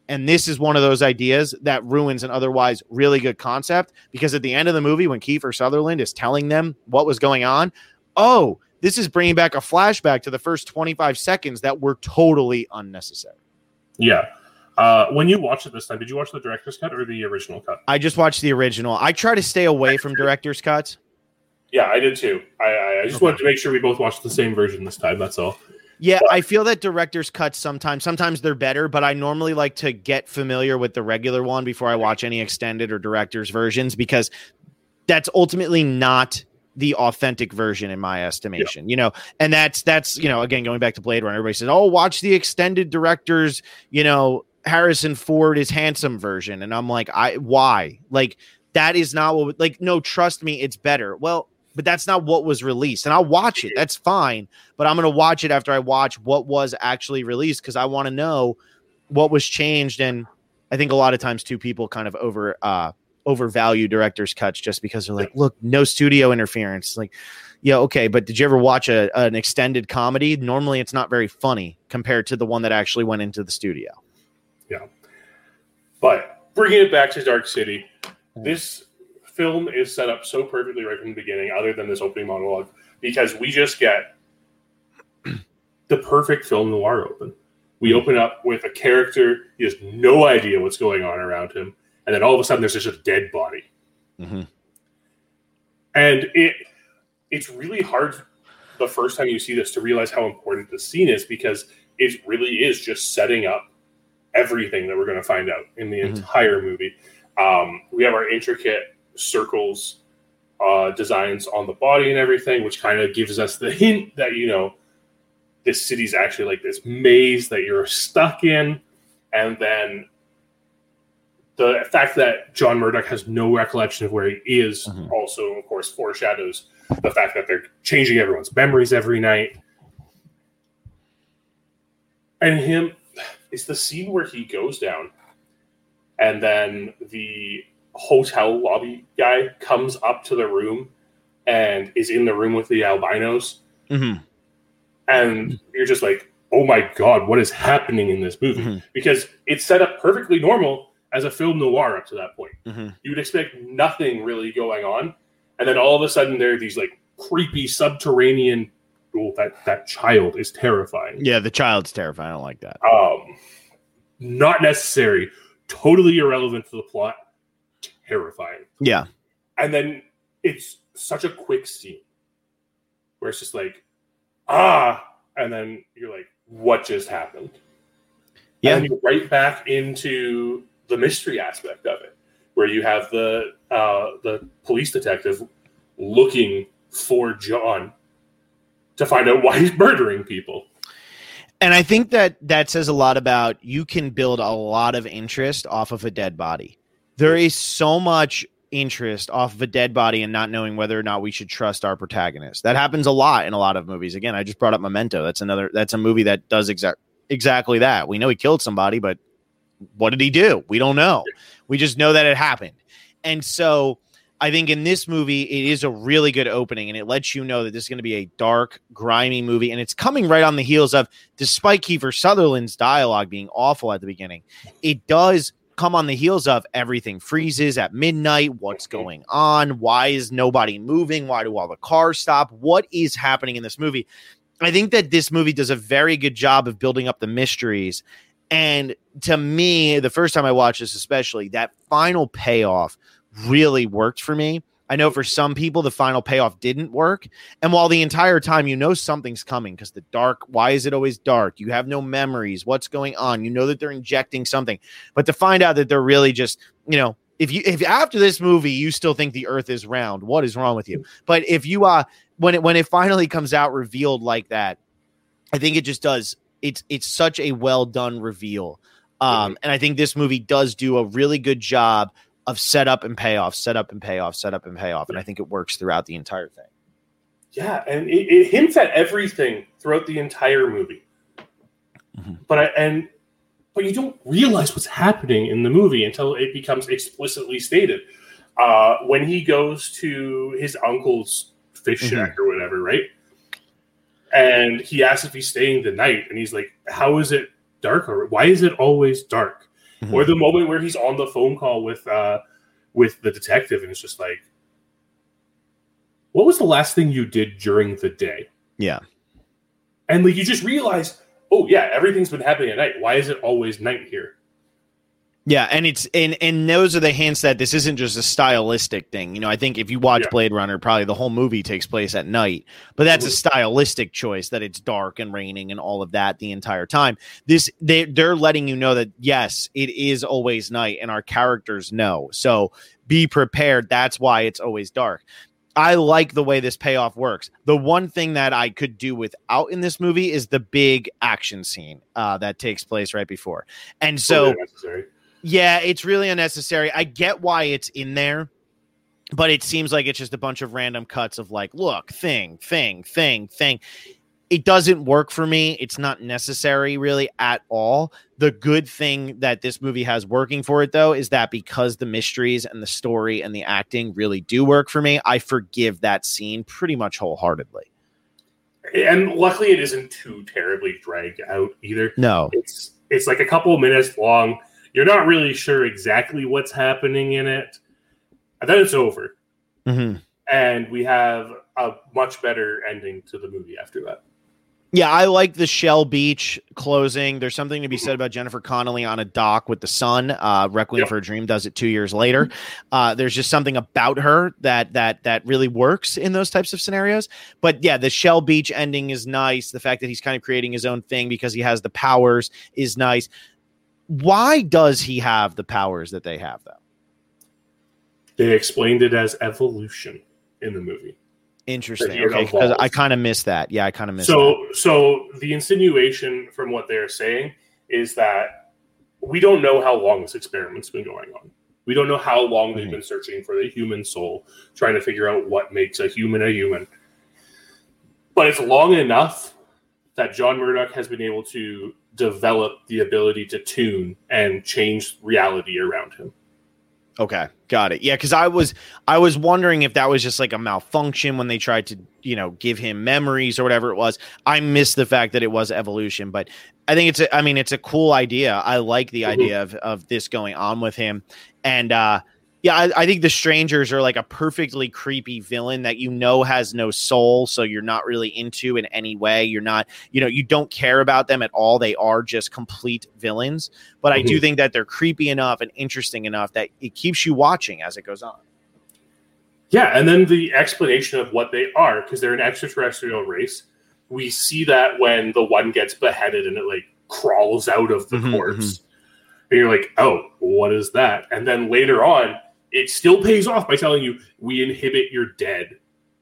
Speaker 1: And this is one of those ideas that ruins an otherwise really good concept, because at the end of the movie, when Kiefer Sutherland is telling them what was going on, oh, this is bringing back a flashback to the first 25 seconds that were totally unnecessary.
Speaker 2: Yeah. When you watched it this time, did you watch the director's cut or the original cut?
Speaker 1: I just watched the original. I try to stay away from director's cuts.
Speaker 2: Yeah, I did too. I just wanted to make sure we both watched the same version this time. That's all.
Speaker 1: Yeah, I feel that director's cuts sometimes they're better, but I normally like to get familiar with the regular one before I watch any extended or director's versions, because that's ultimately not the authentic version in my estimation, and that's, again, going back to Blade Runner, everybody says, oh, watch the extended director's, Harrison Ford is handsome version. And I'm like, why? Like, that is not what, like, no, trust me, it's better. Well, but that's not what was released. And I'll watch it. That's fine. But I'm going to watch it after I watch what was actually released, because I want to know what was changed. And I think a lot of times too, people kind of overvalue director's cuts just because they're like, look, no studio interference. Like, yeah, okay. But did you ever watch an extended comedy? Normally it's not very funny compared to the one that actually went into the studio.
Speaker 2: Yeah. But bringing it back to Dark City, this film is set up so perfectly right from the beginning, other than this opening monologue, because we just get the perfect film noir open. We open up with a character, he has no idea what's going on around him, and then all of a sudden there's just a dead body. Mm-hmm. And it's really hard the first time you see this to realize how important the scene is, because it really is just setting up everything that we're going to find out in the entire movie. We have our intricate circles designs on the body and everything, which kind of gives us the hint that, this city's actually like this maze that you're stuck in. And then the fact that John Murdoch has no recollection of where he is also, of course, foreshadows the fact that they're changing everyone's memories every night. And it's the scene where he goes down, and then the hotel lobby guy comes up to the room and is in the room with the albinos. Mm-hmm. And you're just like, oh my God, what is happening in this movie? Mm-hmm. Because it's set up perfectly normal as a film noir up to that point. Mm-hmm. You would expect nothing really going on. And then all of a sudden there are these like creepy subterranean, that child is terrifying.
Speaker 1: Yeah, the child's terrifying. I don't like that.
Speaker 2: Not necessary. Totally irrelevant to the plot. Terrifying.
Speaker 1: Yeah.
Speaker 2: And then it's such a quick scene where it's just like, and then you're like, what just happened? Yeah. And then you're right back into the mystery aspect of it, where you have the police detective looking for John to find out why he's murdering people.
Speaker 1: And I think that says a lot about, you can build a lot of interest off of a dead body. There is so much interest off of a dead body and not knowing whether or not we should trust our protagonist. That happens a lot in a lot of movies. Again, I just brought up Memento. That's a movie that does exactly that. We know he killed somebody, but what did he do? We don't know. We just know that it happened. And so I think in this movie, it is a really good opening, and it lets you know that this is going to be a dark, grimy movie. And it's coming right on the heels of, despite Kiefer Sutherland's dialogue being awful at the beginning, it does come on the heels of everything freezes at midnight. What's going on? Why is nobody moving? Why do all the cars stop? What is happening in this movie? I think that this movie does a very good job of building up the mysteries. And to me, the first time I watched this, especially, that final payoff really worked for me. I know for some people, the final payoff didn't work. And while the entire time, something's coming, because the dark, why is it always dark? You have no memories. What's going on? You know that they're injecting something. But to find out that they're really just, if after this movie, you still think the earth is round, what is wrong with you? But if you, when it finally comes out revealed like that, I think it just does. It's such a well done reveal. And I think this movie does do a really good job of setup and payoff, setup and payoff, setup and payoff. And I think it works throughout the entire thing.
Speaker 2: Yeah, and it hints at everything throughout the entire movie. Mm-hmm. But you don't realize what's happening in the movie until it becomes explicitly stated. When he goes to his uncle's fish shack or whatever, right? And he asks if he's staying the night, and he's like, how is it dark? Why is it always dark?
Speaker 1: Mm-hmm.
Speaker 2: Or the moment where he's on the phone call with the detective, and it's just like, what was the last thing you did during the day?
Speaker 1: Yeah.
Speaker 2: And like you just realize, oh yeah, everything's been happening at night. Why is it always night here?
Speaker 1: Yeah, and it's and those are the hints that this isn't just a stylistic thing. You know, I think if you watch Blade Runner, probably the whole movie takes place at night, but that's a stylistic choice that it's dark and raining and all of that the entire time. They're letting you know that yes, it is always night, and our characters know. So be prepared. That's why it's always dark. I like the way this payoff works. The one thing that I could do without in this movie is the big action scene that takes place right before, and so. Yeah, it's really unnecessary. I get why it's in there, but it seems like it's just a bunch of random cuts of like, look, thing. It doesn't work for me. It's not necessary really at all. The good thing that this movie has working for it, though, is that because the mysteries and the story and the acting really do work for me, I forgive that scene pretty much wholeheartedly.
Speaker 2: And luckily, it isn't too terribly dragged out either.
Speaker 1: No.
Speaker 2: It's like a couple of minutes long. You're not really sure exactly what's happening in it. And then it's over.
Speaker 1: Mm-hmm.
Speaker 2: And we have a much better ending to the movie after that.
Speaker 1: Yeah, I like the Shell Beach closing. There's something to be said about Jennifer Connelly on a dock with the sun. Requiem for a Dream does it 2 years later. There's just something about her that really works in those types of scenarios. But yeah, the Shell Beach ending is nice. The fact that he's kind of creating his own thing because he has the powers is nice. Why does he have the powers that they have, though?
Speaker 2: They explained it as evolution in the movie.
Speaker 1: Interesting. Okay, because I kind of missed that. Yeah, I kind of missed
Speaker 2: that. So the insinuation from what they're saying is that we don't know how long this experiment's been going on. We don't know how long they've been searching for the human soul, trying to figure out what makes a human a human. But it's long enough that John Murdoch has been able to develop the ability to tune and change reality around him.
Speaker 1: Okay, got it. Yeah, because I was wondering if that was just like a malfunction when they tried to, give him memories or whatever it was. I missed the fact that it was evolution, but I think it's a cool idea. I like the idea of this going on with him. And I think the Strangers are like a perfectly creepy villain that has no soul, so you're not really into in any way. You're not, you don't care about them at all. They are just complete villains. But I do think that they're creepy enough and interesting enough that it keeps you watching as it goes on.
Speaker 2: Yeah, and then the explanation of what they are, because they're an extraterrestrial race. We see that when the one gets beheaded and it like crawls out of the corpse. And you're like, oh, what is that? And then later on, it still pays off by telling you, we inhibit your dead.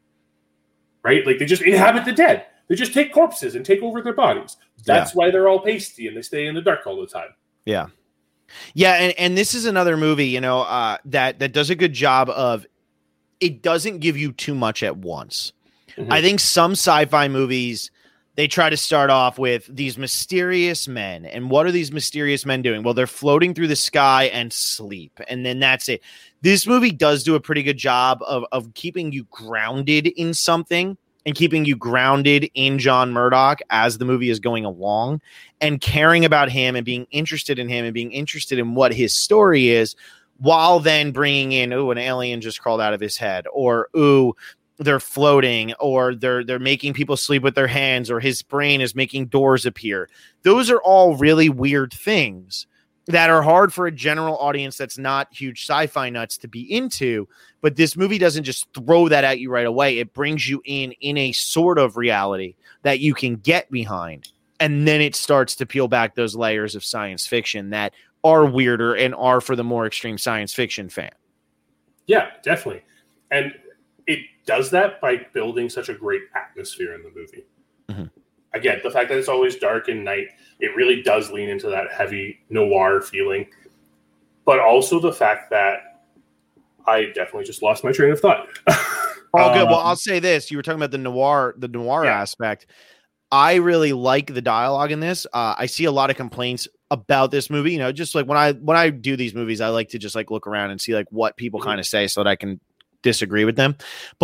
Speaker 2: Right? Like, they just inhabit the dead. They just take corpses and take over their bodies. That's why they're all pasty and they stay in the dark all the time.
Speaker 1: Yeah. Yeah, and this is another movie, that does a good job of, it doesn't give you too much at once. I think some sci-fi movies, they try to start off with these mysterious men. And what are these mysterious men doing? Well, they're floating through the sky and sleep. And then that's it. This movie does do a pretty good job of keeping you grounded in something and keeping you grounded in John Murdoch as the movie is going along and caring about him and being interested in him and being interested in what his story is, while then bringing in, an alien just crawled out of his head, or, they're floating, or they're making people sleep with their hands, or his brain is making doors appear. Those are all really weird things that are hard for a general audience that's not huge sci-fi nuts to be into. But this movie doesn't just throw that at you right away. It brings you in a sort of reality that you can get behind. And then it starts to peel back those layers of science fiction that are weirder and are for the more extreme science fiction fan.
Speaker 2: Yeah, definitely. And it does that by building such a great atmosphere in the movie. Again, the fact that it's always dark and night, it really does lean into that heavy noir feeling. But also the fact that I definitely just lost my train of thought.
Speaker 1: All good. Well, I'll say this. You were talking about the noir aspect. I really like the dialogue in this. I see a lot of complaints about this movie. Just like when I do these movies, I like to just like look around and see like what people kind of say so that I can disagree with them. But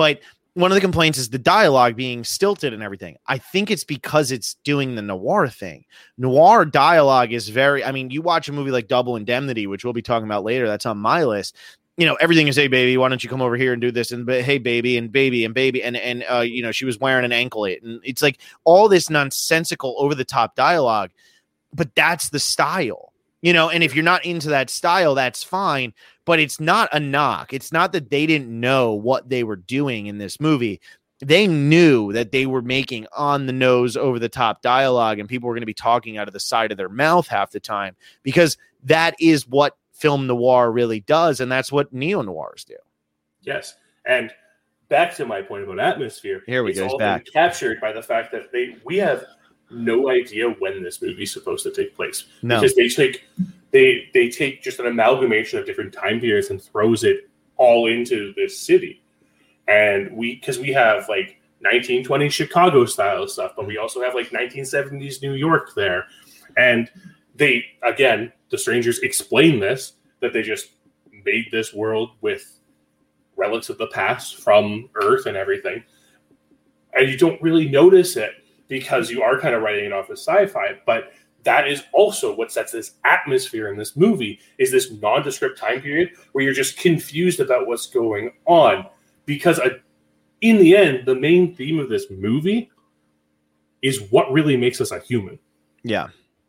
Speaker 1: one of the complaints is the dialogue being stilted and everything. I think it's because it's doing the noir thing. Noir dialogue is very, I mean, you watch a movie like Double Indemnity, which we'll be talking about later. That's on my list. You know, everything is, hey, baby, why don't you come over here and do this? And hey, baby, and baby, and baby. And you know, she was wearing an anklet. And it's like all this nonsensical over the top dialogue, but that's the style, you know, and if you're not into that style, that's fine, but it's not a knock. It's not that they didn't know what they were doing in this movie. They knew that they were making on the nose, over the top dialogue, and people were going to be talking out of the side of their mouth half the time, because that is what film noir really does, and that's what neo-noirs do.
Speaker 2: Yes, and back to my point about atmosphere.
Speaker 1: Here we go.
Speaker 2: It's all
Speaker 1: back.
Speaker 2: been captured by the fact that we have no idea when this movie's supposed to take place.
Speaker 1: No,
Speaker 2: because they take just an amalgamation of different time periods and throws it all into this city, and we have like 1920s Chicago style stuff, but we also have like 1970s New York there, and they again. The strangers explain this, that they just made this world with relics of the past from Earth and everything. And you don't really notice it because you are kind of writing it off as sci-fi, but that is also what sets this atmosphere in this movie, is this nondescript time period where you're just confused about what's going on. Because in the end, the main theme of this movie is what really makes us a human.
Speaker 1: Yeah.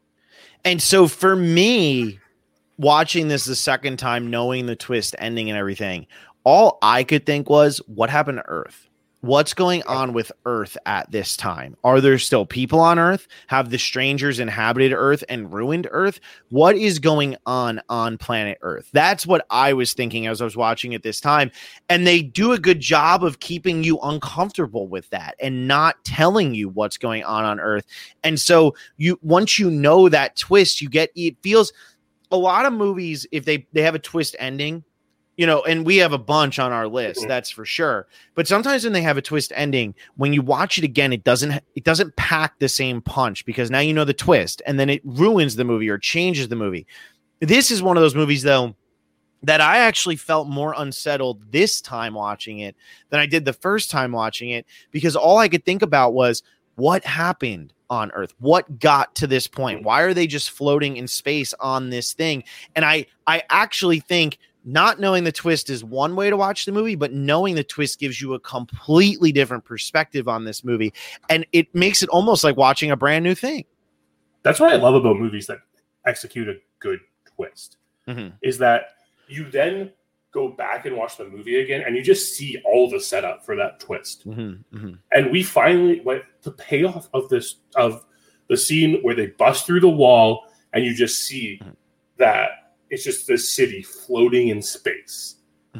Speaker 1: And so for me, watching this the second time, knowing the twist ending and everything, all I could think was, what happened to Earth? What's going on with Earth at this time? Are there still people on Earth? Have the strangers inhabited Earth and ruined Earth? What is going on planet Earth? That's what I was thinking as I was watching it this time. And they do a good job of keeping you uncomfortable with that and not telling you what's going on Earth. And so once you know that twist, it feels a lot of movies, if they have a twist ending, you know, and we have a bunch on our list, that's for sure. But sometimes when they have a twist ending, when you watch it again, it doesn't pack the same punch, because now you know the twist, and then it ruins the movie or changes the movie. This is one of those movies, though, that I actually felt more unsettled this time watching it than I did the first time watching it, because all I could think about was, what happened on Earth? What got to this point? Why are they just floating in space on this thing? And I actually think not knowing the twist is one way to watch the movie, but knowing the twist gives you a completely different perspective on this movie. And it makes it almost like watching a brand new thing.
Speaker 2: That's what I love about movies that execute a good twist, is that you then go back and watch the movie again, and you just see all the setup for that twist. And we finally, the payoff of the scene where they bust through the wall, and you just see that it's just this city floating in space.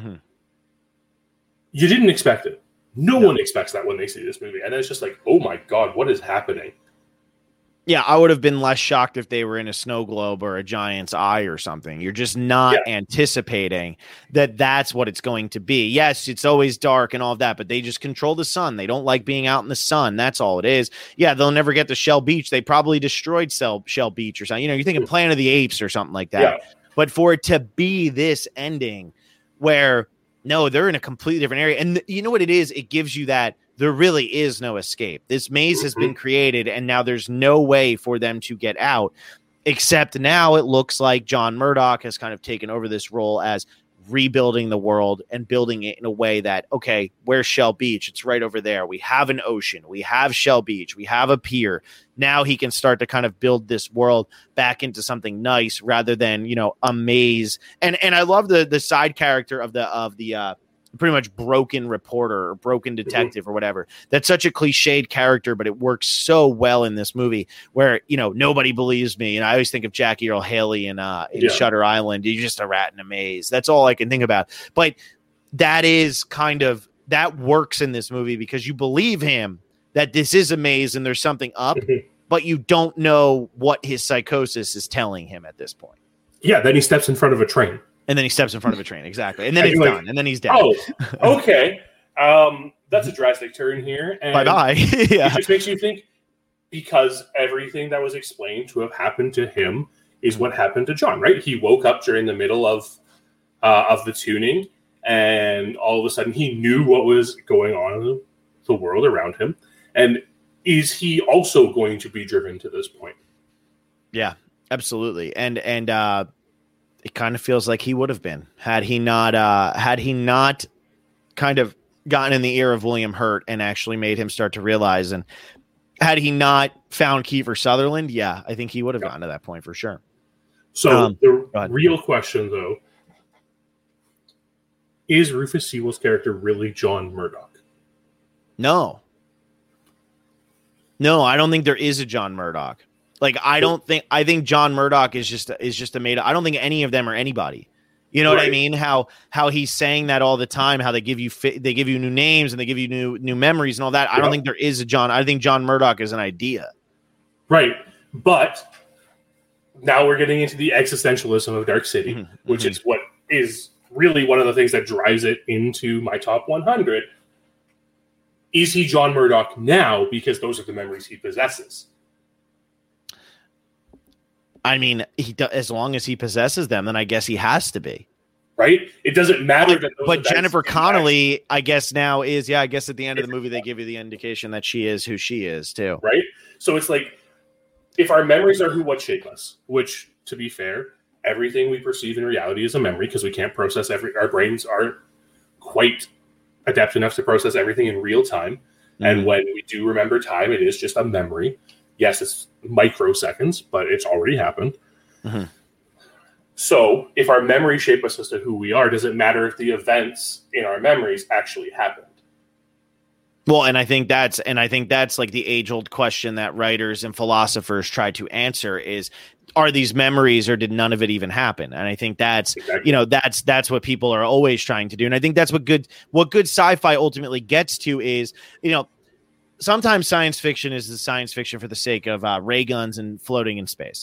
Speaker 2: You didn't expect it. No one expects that when they see this movie. And then it's just like, oh my God, what is happening?
Speaker 1: Yeah, I would have been less shocked if they were in a snow globe or a giant's eye or something. You're just not anticipating that that's what it's going to be. Yes, it's always dark and all of that, but they just control the sun. They don't like being out in the sun. That's all it is. Yeah, they'll never get to Shell Beach. They probably destroyed Shell Beach or something. You know, you're thinking Planet of the Apes or something like that. Yeah. But for it to be this ending where, no, they're in a completely different area. And you know what it is? It gives you that there really is no escape. This maze has been created, and now there's no way for them to get out, except now it looks like John Murdoch has kind of taken over this role as rebuilding the world and building it in a way that, okay, where's Shell Beach? It's right over there. We have an ocean. We have Shell Beach. We have a pier. Now he can start to kind of build this world back into something nice rather than, you know, a maze. And I love the side character of the pretty much broken reporter or broken detective or whatever. That's such a cliched character, but it works so well in this movie where, you know, nobody believes me. And I always think of Jackie Earle Haley in Shutter Island. You're just a rat in a maze. That's all I can think about. But that is kind of, that works in this movie because you believe him that this is a maze and there's something up, but you don't know what his psychosis is telling him at this point.
Speaker 2: Yeah. Then he steps in front of a train.
Speaker 1: And then he steps in front of a train. Exactly. And then it's done. And then he's dead.
Speaker 2: Oh, okay. That's a drastic turn here. And
Speaker 1: bye-bye. Yeah.
Speaker 2: It just makes you think, because everything that was explained to have happened to him is what happened to John, right? He woke up during the middle of the tuning, and all of a sudden he knew what was going on in the world around him. And is he also going to be driven to this point?
Speaker 1: Yeah, absolutely. And it kind of feels like he would have been had he not kind of gotten in the ear of William Hurt and actually made him start to realize. And had he not found Kiefer Sutherland, yeah, I think he would have gotten to that point for sure.
Speaker 2: So the real question, though, is Rufus Sewell's character really John Murdoch?
Speaker 1: No, I don't think there is a John Murdoch. Like, I think John Murdoch is just a made up. I don't think any of them are anybody. You know what I mean? How he's saying that all the time, how they give you new names and they give you new memories and all that. I don't think there is a John. I think John Murdoch is an idea.
Speaker 2: Right. But now we're getting into the existentialism of Dark City, which is what is really one of the things that drives it into my top 100. Is he John Murdoch now because those are the memories he possesses?
Speaker 1: I mean, as long as he possesses them, then I guess he has to be.
Speaker 2: Right? It doesn't matter.
Speaker 1: But Jennifer Connelly, I guess now is, I guess at the end of the movie, they give you the indication that she is who she is too.
Speaker 2: Right? So it's like, if our memories are what shape us, which, to be fair, everything we perceive in reality is a memory because we can't process our brains aren't quite adept enough to process everything in real time. Mm-hmm. And when we do remember time, it is just a memory. Yes, it's microseconds, but it's already happened. Mm-hmm. So if our memory shape us as to who we are, does it matter if the events in our memories actually happened?
Speaker 1: Well, and I think that's like the age-old question that writers and philosophers try to answer is, are these memories or did none of it even happen? And I think that's, that's what people are always trying to do. And I think that's what good sci-fi ultimately gets to is, sometimes science fiction is the science fiction for the sake of ray guns and floating in space.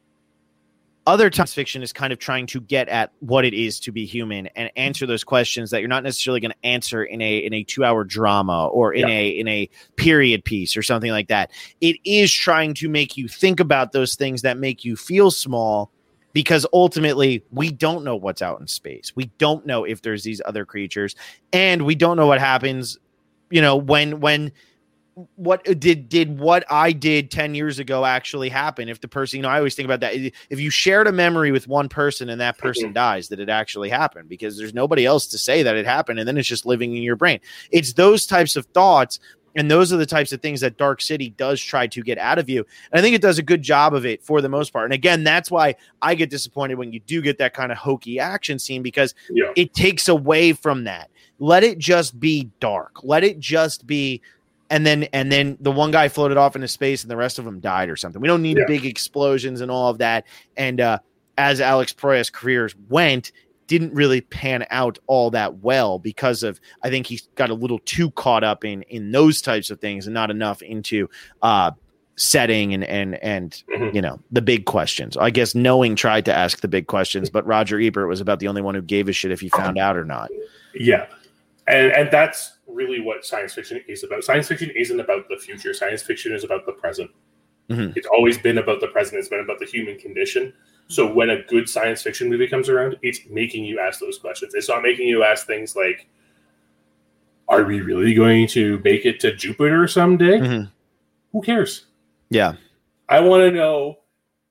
Speaker 1: Other times fiction is kind of trying to get at what it is to be human and answer those questions that you're not necessarily going to answer in a 2-hour drama or in a period piece or something like that. It is trying to make you think about those things that make you feel small, because ultimately we don't know what's out in space. We don't know if there's these other creatures, and we don't know what happens, when what did what I did 10 years ago actually happen? If the person, I always think about that. If you shared a memory with one person and that person dies, that it actually happened, because there's nobody else to say that it happened. And then it's just living in your brain. It's those types of thoughts. And those are the types of things that Dark City does try to get out of you. And I think it does a good job of it for the most part. And again, that's why I get disappointed when you do get that kind of hokey action scene, because it takes away from that. Let it just be dark. Let it just be. And then the one guy floated off into space and the rest of them died or something. We don't need big explosions and all of that. And as Alex Proyas' careers went, didn't really pan out all that well because of, I think he got a little too caught up in those types of things and not enough into setting and the big questions. I guess Knowing tried to ask the big questions, but Roger Ebert was about the only one who gave a shit if he found out or not.
Speaker 2: Yeah. And that's really what science fiction is about. Science fiction isn't about the future. Science fiction is about the present. Mm-hmm. It's always been about the present. It's been about the human condition. So when a good science fiction movie comes around, it's making you ask those questions. It's not making you ask things like, are we really going to make it to Jupiter someday? Mm-hmm. Who cares?
Speaker 1: Yeah.
Speaker 2: I want to know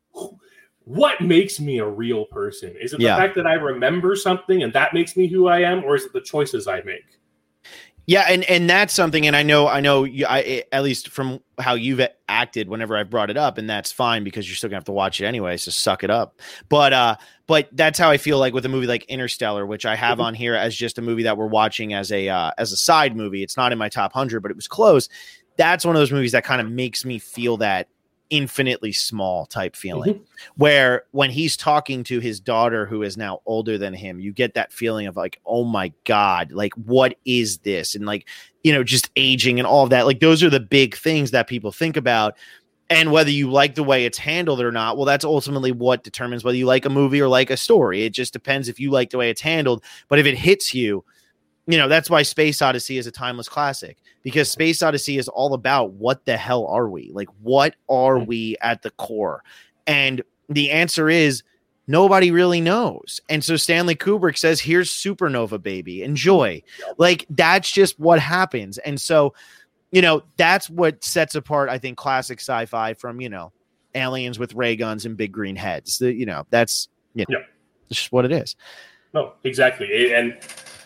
Speaker 2: what makes me a real person. Is it the fact that I remember something and that makes me who I am, or is it the choices I make?
Speaker 1: Yeah, and that's something, and I know, at least from how you've acted whenever I've brought it up, and that's fine because you're still gonna have to watch it anyway, so suck it up. But that's how I feel like with a movie like Interstellar, which I have on here as just a movie that we're watching as a side movie. It's not in my top 100, but it was close. That's one of those movies that kind of makes me feel that infinitely small type feeling, where when he's talking to his daughter who is now older than him, you get that feeling of like, oh my God, like what is this? And like, just aging and all of that. Like those are the big things that people think about. And whether you like the way it's handled or not, well, that's ultimately what determines whether you like a movie or like a story. It just depends if you like the way it's handled. But if it hits you, that's why Space Odyssey is a timeless classic, because Space Odyssey is all about what the hell are we? Like, what are we at the core? And the answer is Nobody really knows. And so Stanley Kubrick says, here's Supernova, baby. Enjoy. Like, that's just what happens. And so, that's what sets apart, I think, classic sci-fi from, aliens with ray guns and big green heads. That's just what it is.
Speaker 2: No, exactly. And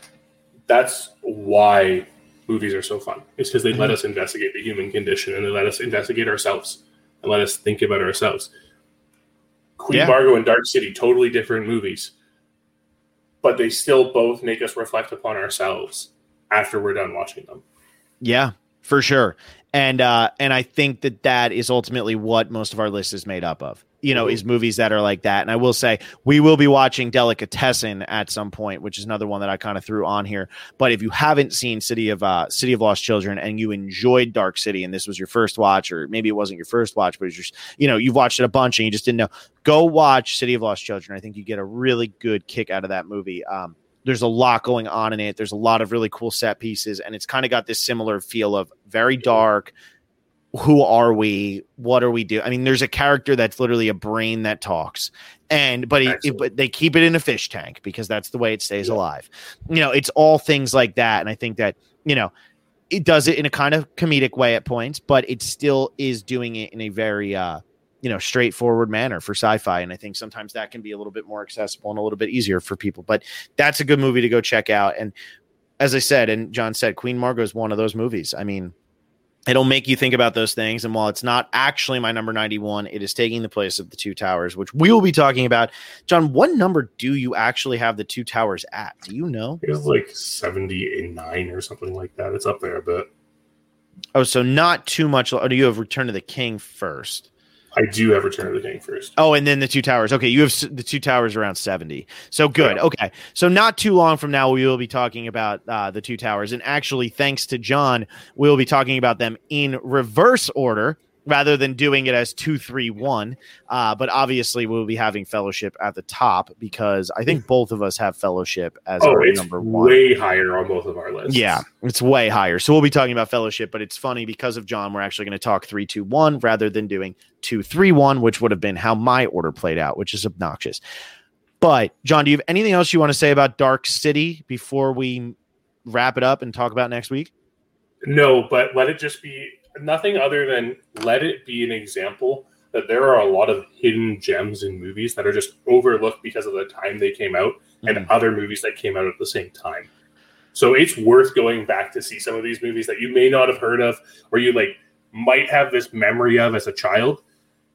Speaker 2: that's why movies are so fun. It's because they let us investigate the human condition, and they let us investigate ourselves and let us think about ourselves. Queen Margot and Dark City, totally different movies, but they still both make us reflect upon ourselves after we're done watching them.
Speaker 1: Yeah, for sure. And I think that is ultimately what most of our list is made up of, is movies that are like that. And I will say we will be watching Delicatessen at some point, which is another one that I kind of threw on here. But if you haven't seen City of Lost Children and you enjoyed Dark City and this was your first watch, or maybe it wasn't your first watch, but it's just, you've watched it a bunch and you just didn't know, go watch City of Lost Children. I think you get a really good kick out of that movie. There's a lot going on in it. There's a lot of really cool set pieces, and it's kind of got this similar feel of very dark. Who are we? What are we doing? I mean, there's a character that's literally a brain that talks, but they keep it in a fish tank because that's the way it stays alive. It's all things like that, and I think that it does it in a kind of comedic way at points, but it still is doing it in a very straightforward manner for sci-fi. And I think sometimes that can be a little bit more accessible and a little bit easier for people, but that's a good movie to go check out. And as I said, and John said, Queen Margot is one of those movies. I mean, it'll make you think about those things. And while it's not actually my number 91, it is taking the place of The Two Towers, which we will be talking about. John, what number do you actually have The Two Towers at? Do you know?
Speaker 2: It was like 79 or something like that. It's up there a bit.
Speaker 1: Oh, so not too much. Or do you have Return of the King first?
Speaker 2: I do have Return of the King first.
Speaker 1: Oh, and then The Two Towers. Okay, you have The Two Towers around 70. So good. Yeah. Okay, so not too long from now, we will be talking about The Two Towers. And actually, thanks to John, we'll be talking about them in reverse order rather than doing it as 2, 3, 1. But obviously, we'll be having Fellowship at the top because I think both of us have Fellowship as our number 1.
Speaker 2: Way higher on both of our lists.
Speaker 1: Yeah, it's way higher. So we'll be talking about Fellowship, but it's funny because of John, we're actually going to talk 3, 2, 1 rather than doing 2, 3, 1, which would have been how my order played out, which is obnoxious. But John, do you have anything else you want to say about Dark City before we wrap it up and talk about next week?
Speaker 2: No, but let it just be nothing other than let it be an example that there are a lot of hidden gems in movies that are just overlooked because of the time they came out and other movies that came out at the same time. So it's worth going back to see some of these movies that you may not have heard of or you might have this memory of as a child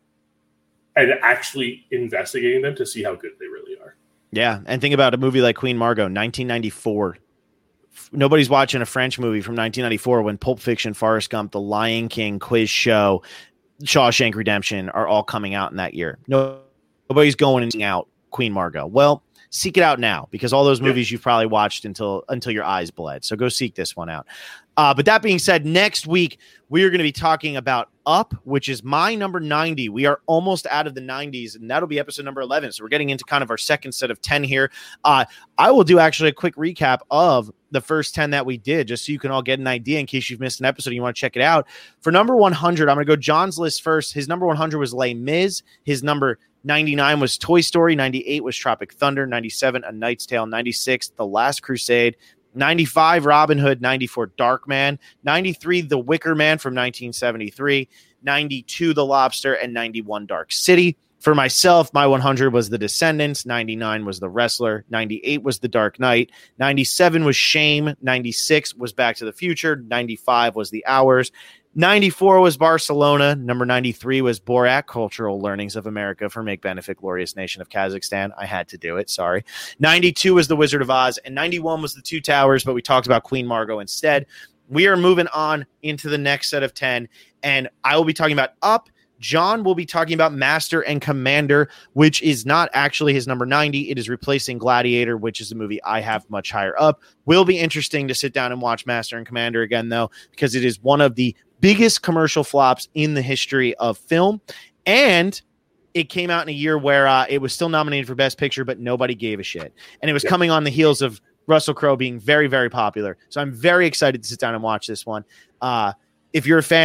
Speaker 2: and actually investigating them to see how good they really are. Yeah.
Speaker 1: And think about a movie like Queen Margot, 1994. Nobody's watching a French movie from 1994 when Pulp Fiction, Forrest Gump, The Lion King, Quiz Show, Shawshank Redemption are all coming out in that year. Nobody's going and seeing out Queen Margot. Well, seek it out now because all those movies you've probably watched until your eyes bled. So go seek this one out. But that being said, next week we are going to be talking about Up, which is my number 90. We are almost out of the 90s, and that'll be episode number 11. So we're getting into kind of our second set of 10 here. I will do actually a quick recap of the first 10 that we did, just so you can all get an idea in case you've missed an episode and you want to check it out. For number 100, I'm going to go John's list first. His number 100 was Les Mis. His number 99 was Toy Story. 98 was Tropic Thunder. 97, A Knight's Tale. 96, The Last Crusade. 95, Robin Hood. 94, Darkman. 93, The Wicker Man from 1973. 92, The Lobster. And 91, Dark City. For myself, my 100 was The Descendants. 99 was The Wrestler. 98 was The Dark Knight. 97 was Shame. 96 was Back to the Future. 95 was The Hours. 94 was Barcelona. Number 93 was Borat, Cultural Learnings of America for Make Benefit Glorious Nation of Kazakhstan. I had to do it. Sorry. 92 was The Wizard of Oz. And 91 was The Two Towers, but we talked about Queen Margot instead. We are moving on into the next set of 10, and I will be talking about Up. John will be talking about Master and Commander, which is not actually his number 90. It is replacing Gladiator, which is a movie I have much higher up. Will be interesting to sit down and watch Master and Commander again, though, because it is one of the biggest commercial flops in the history of film. And it came out in a year where it was still nominated for Best Picture, but nobody gave a shit. And it was coming on the heels of Russell Crowe being very, very popular. So I'm very excited to sit down and watch this one. If you're a fan,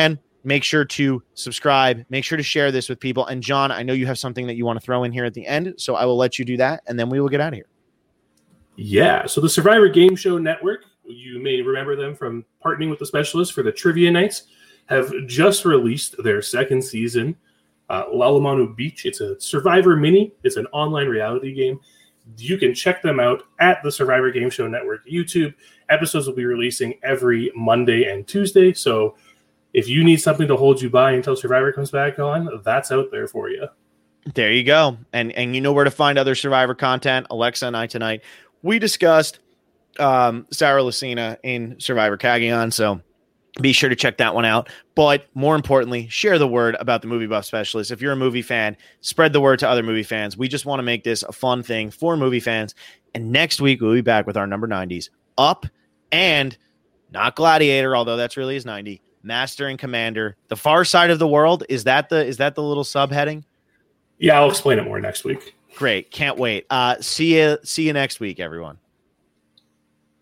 Speaker 1: Make sure to subscribe. Make sure to share this with people. And John, I know you have something that you want to throw in here at the end, so I will let you do that, and then we will get out of here.
Speaker 2: Yeah, so the Survivor Game Show Network, you may remember them from partnering with the Specialists for the Trivia Nights, have just released their second season, Lalamanu Beach. It's a Survivor mini. It's an online reality game. You can check them out at the Survivor Game Show Network YouTube. Episodes will be releasing every Monday and Tuesday, so if you need something to hold you by until Survivor comes back on, that's out there for you.
Speaker 1: There you go. And you know where to find other Survivor content. Alexa and I tonight, we discussed Sarah Lucina in Survivor Kagion, so be sure to check that one out. But more importantly, share the word about the Movie Buff Specialist. If you're a movie fan, spread the word to other movie fans. We just want to make this a fun thing for movie fans. And next week, we'll be back with our number 90s. Up and not Gladiator, although that's really his 90. Master and Commander, The Far Side of the World. Is that the little subheading?
Speaker 2: Yeah, I'll explain it more next week.
Speaker 1: Great. Can't wait. See you next week, everyone.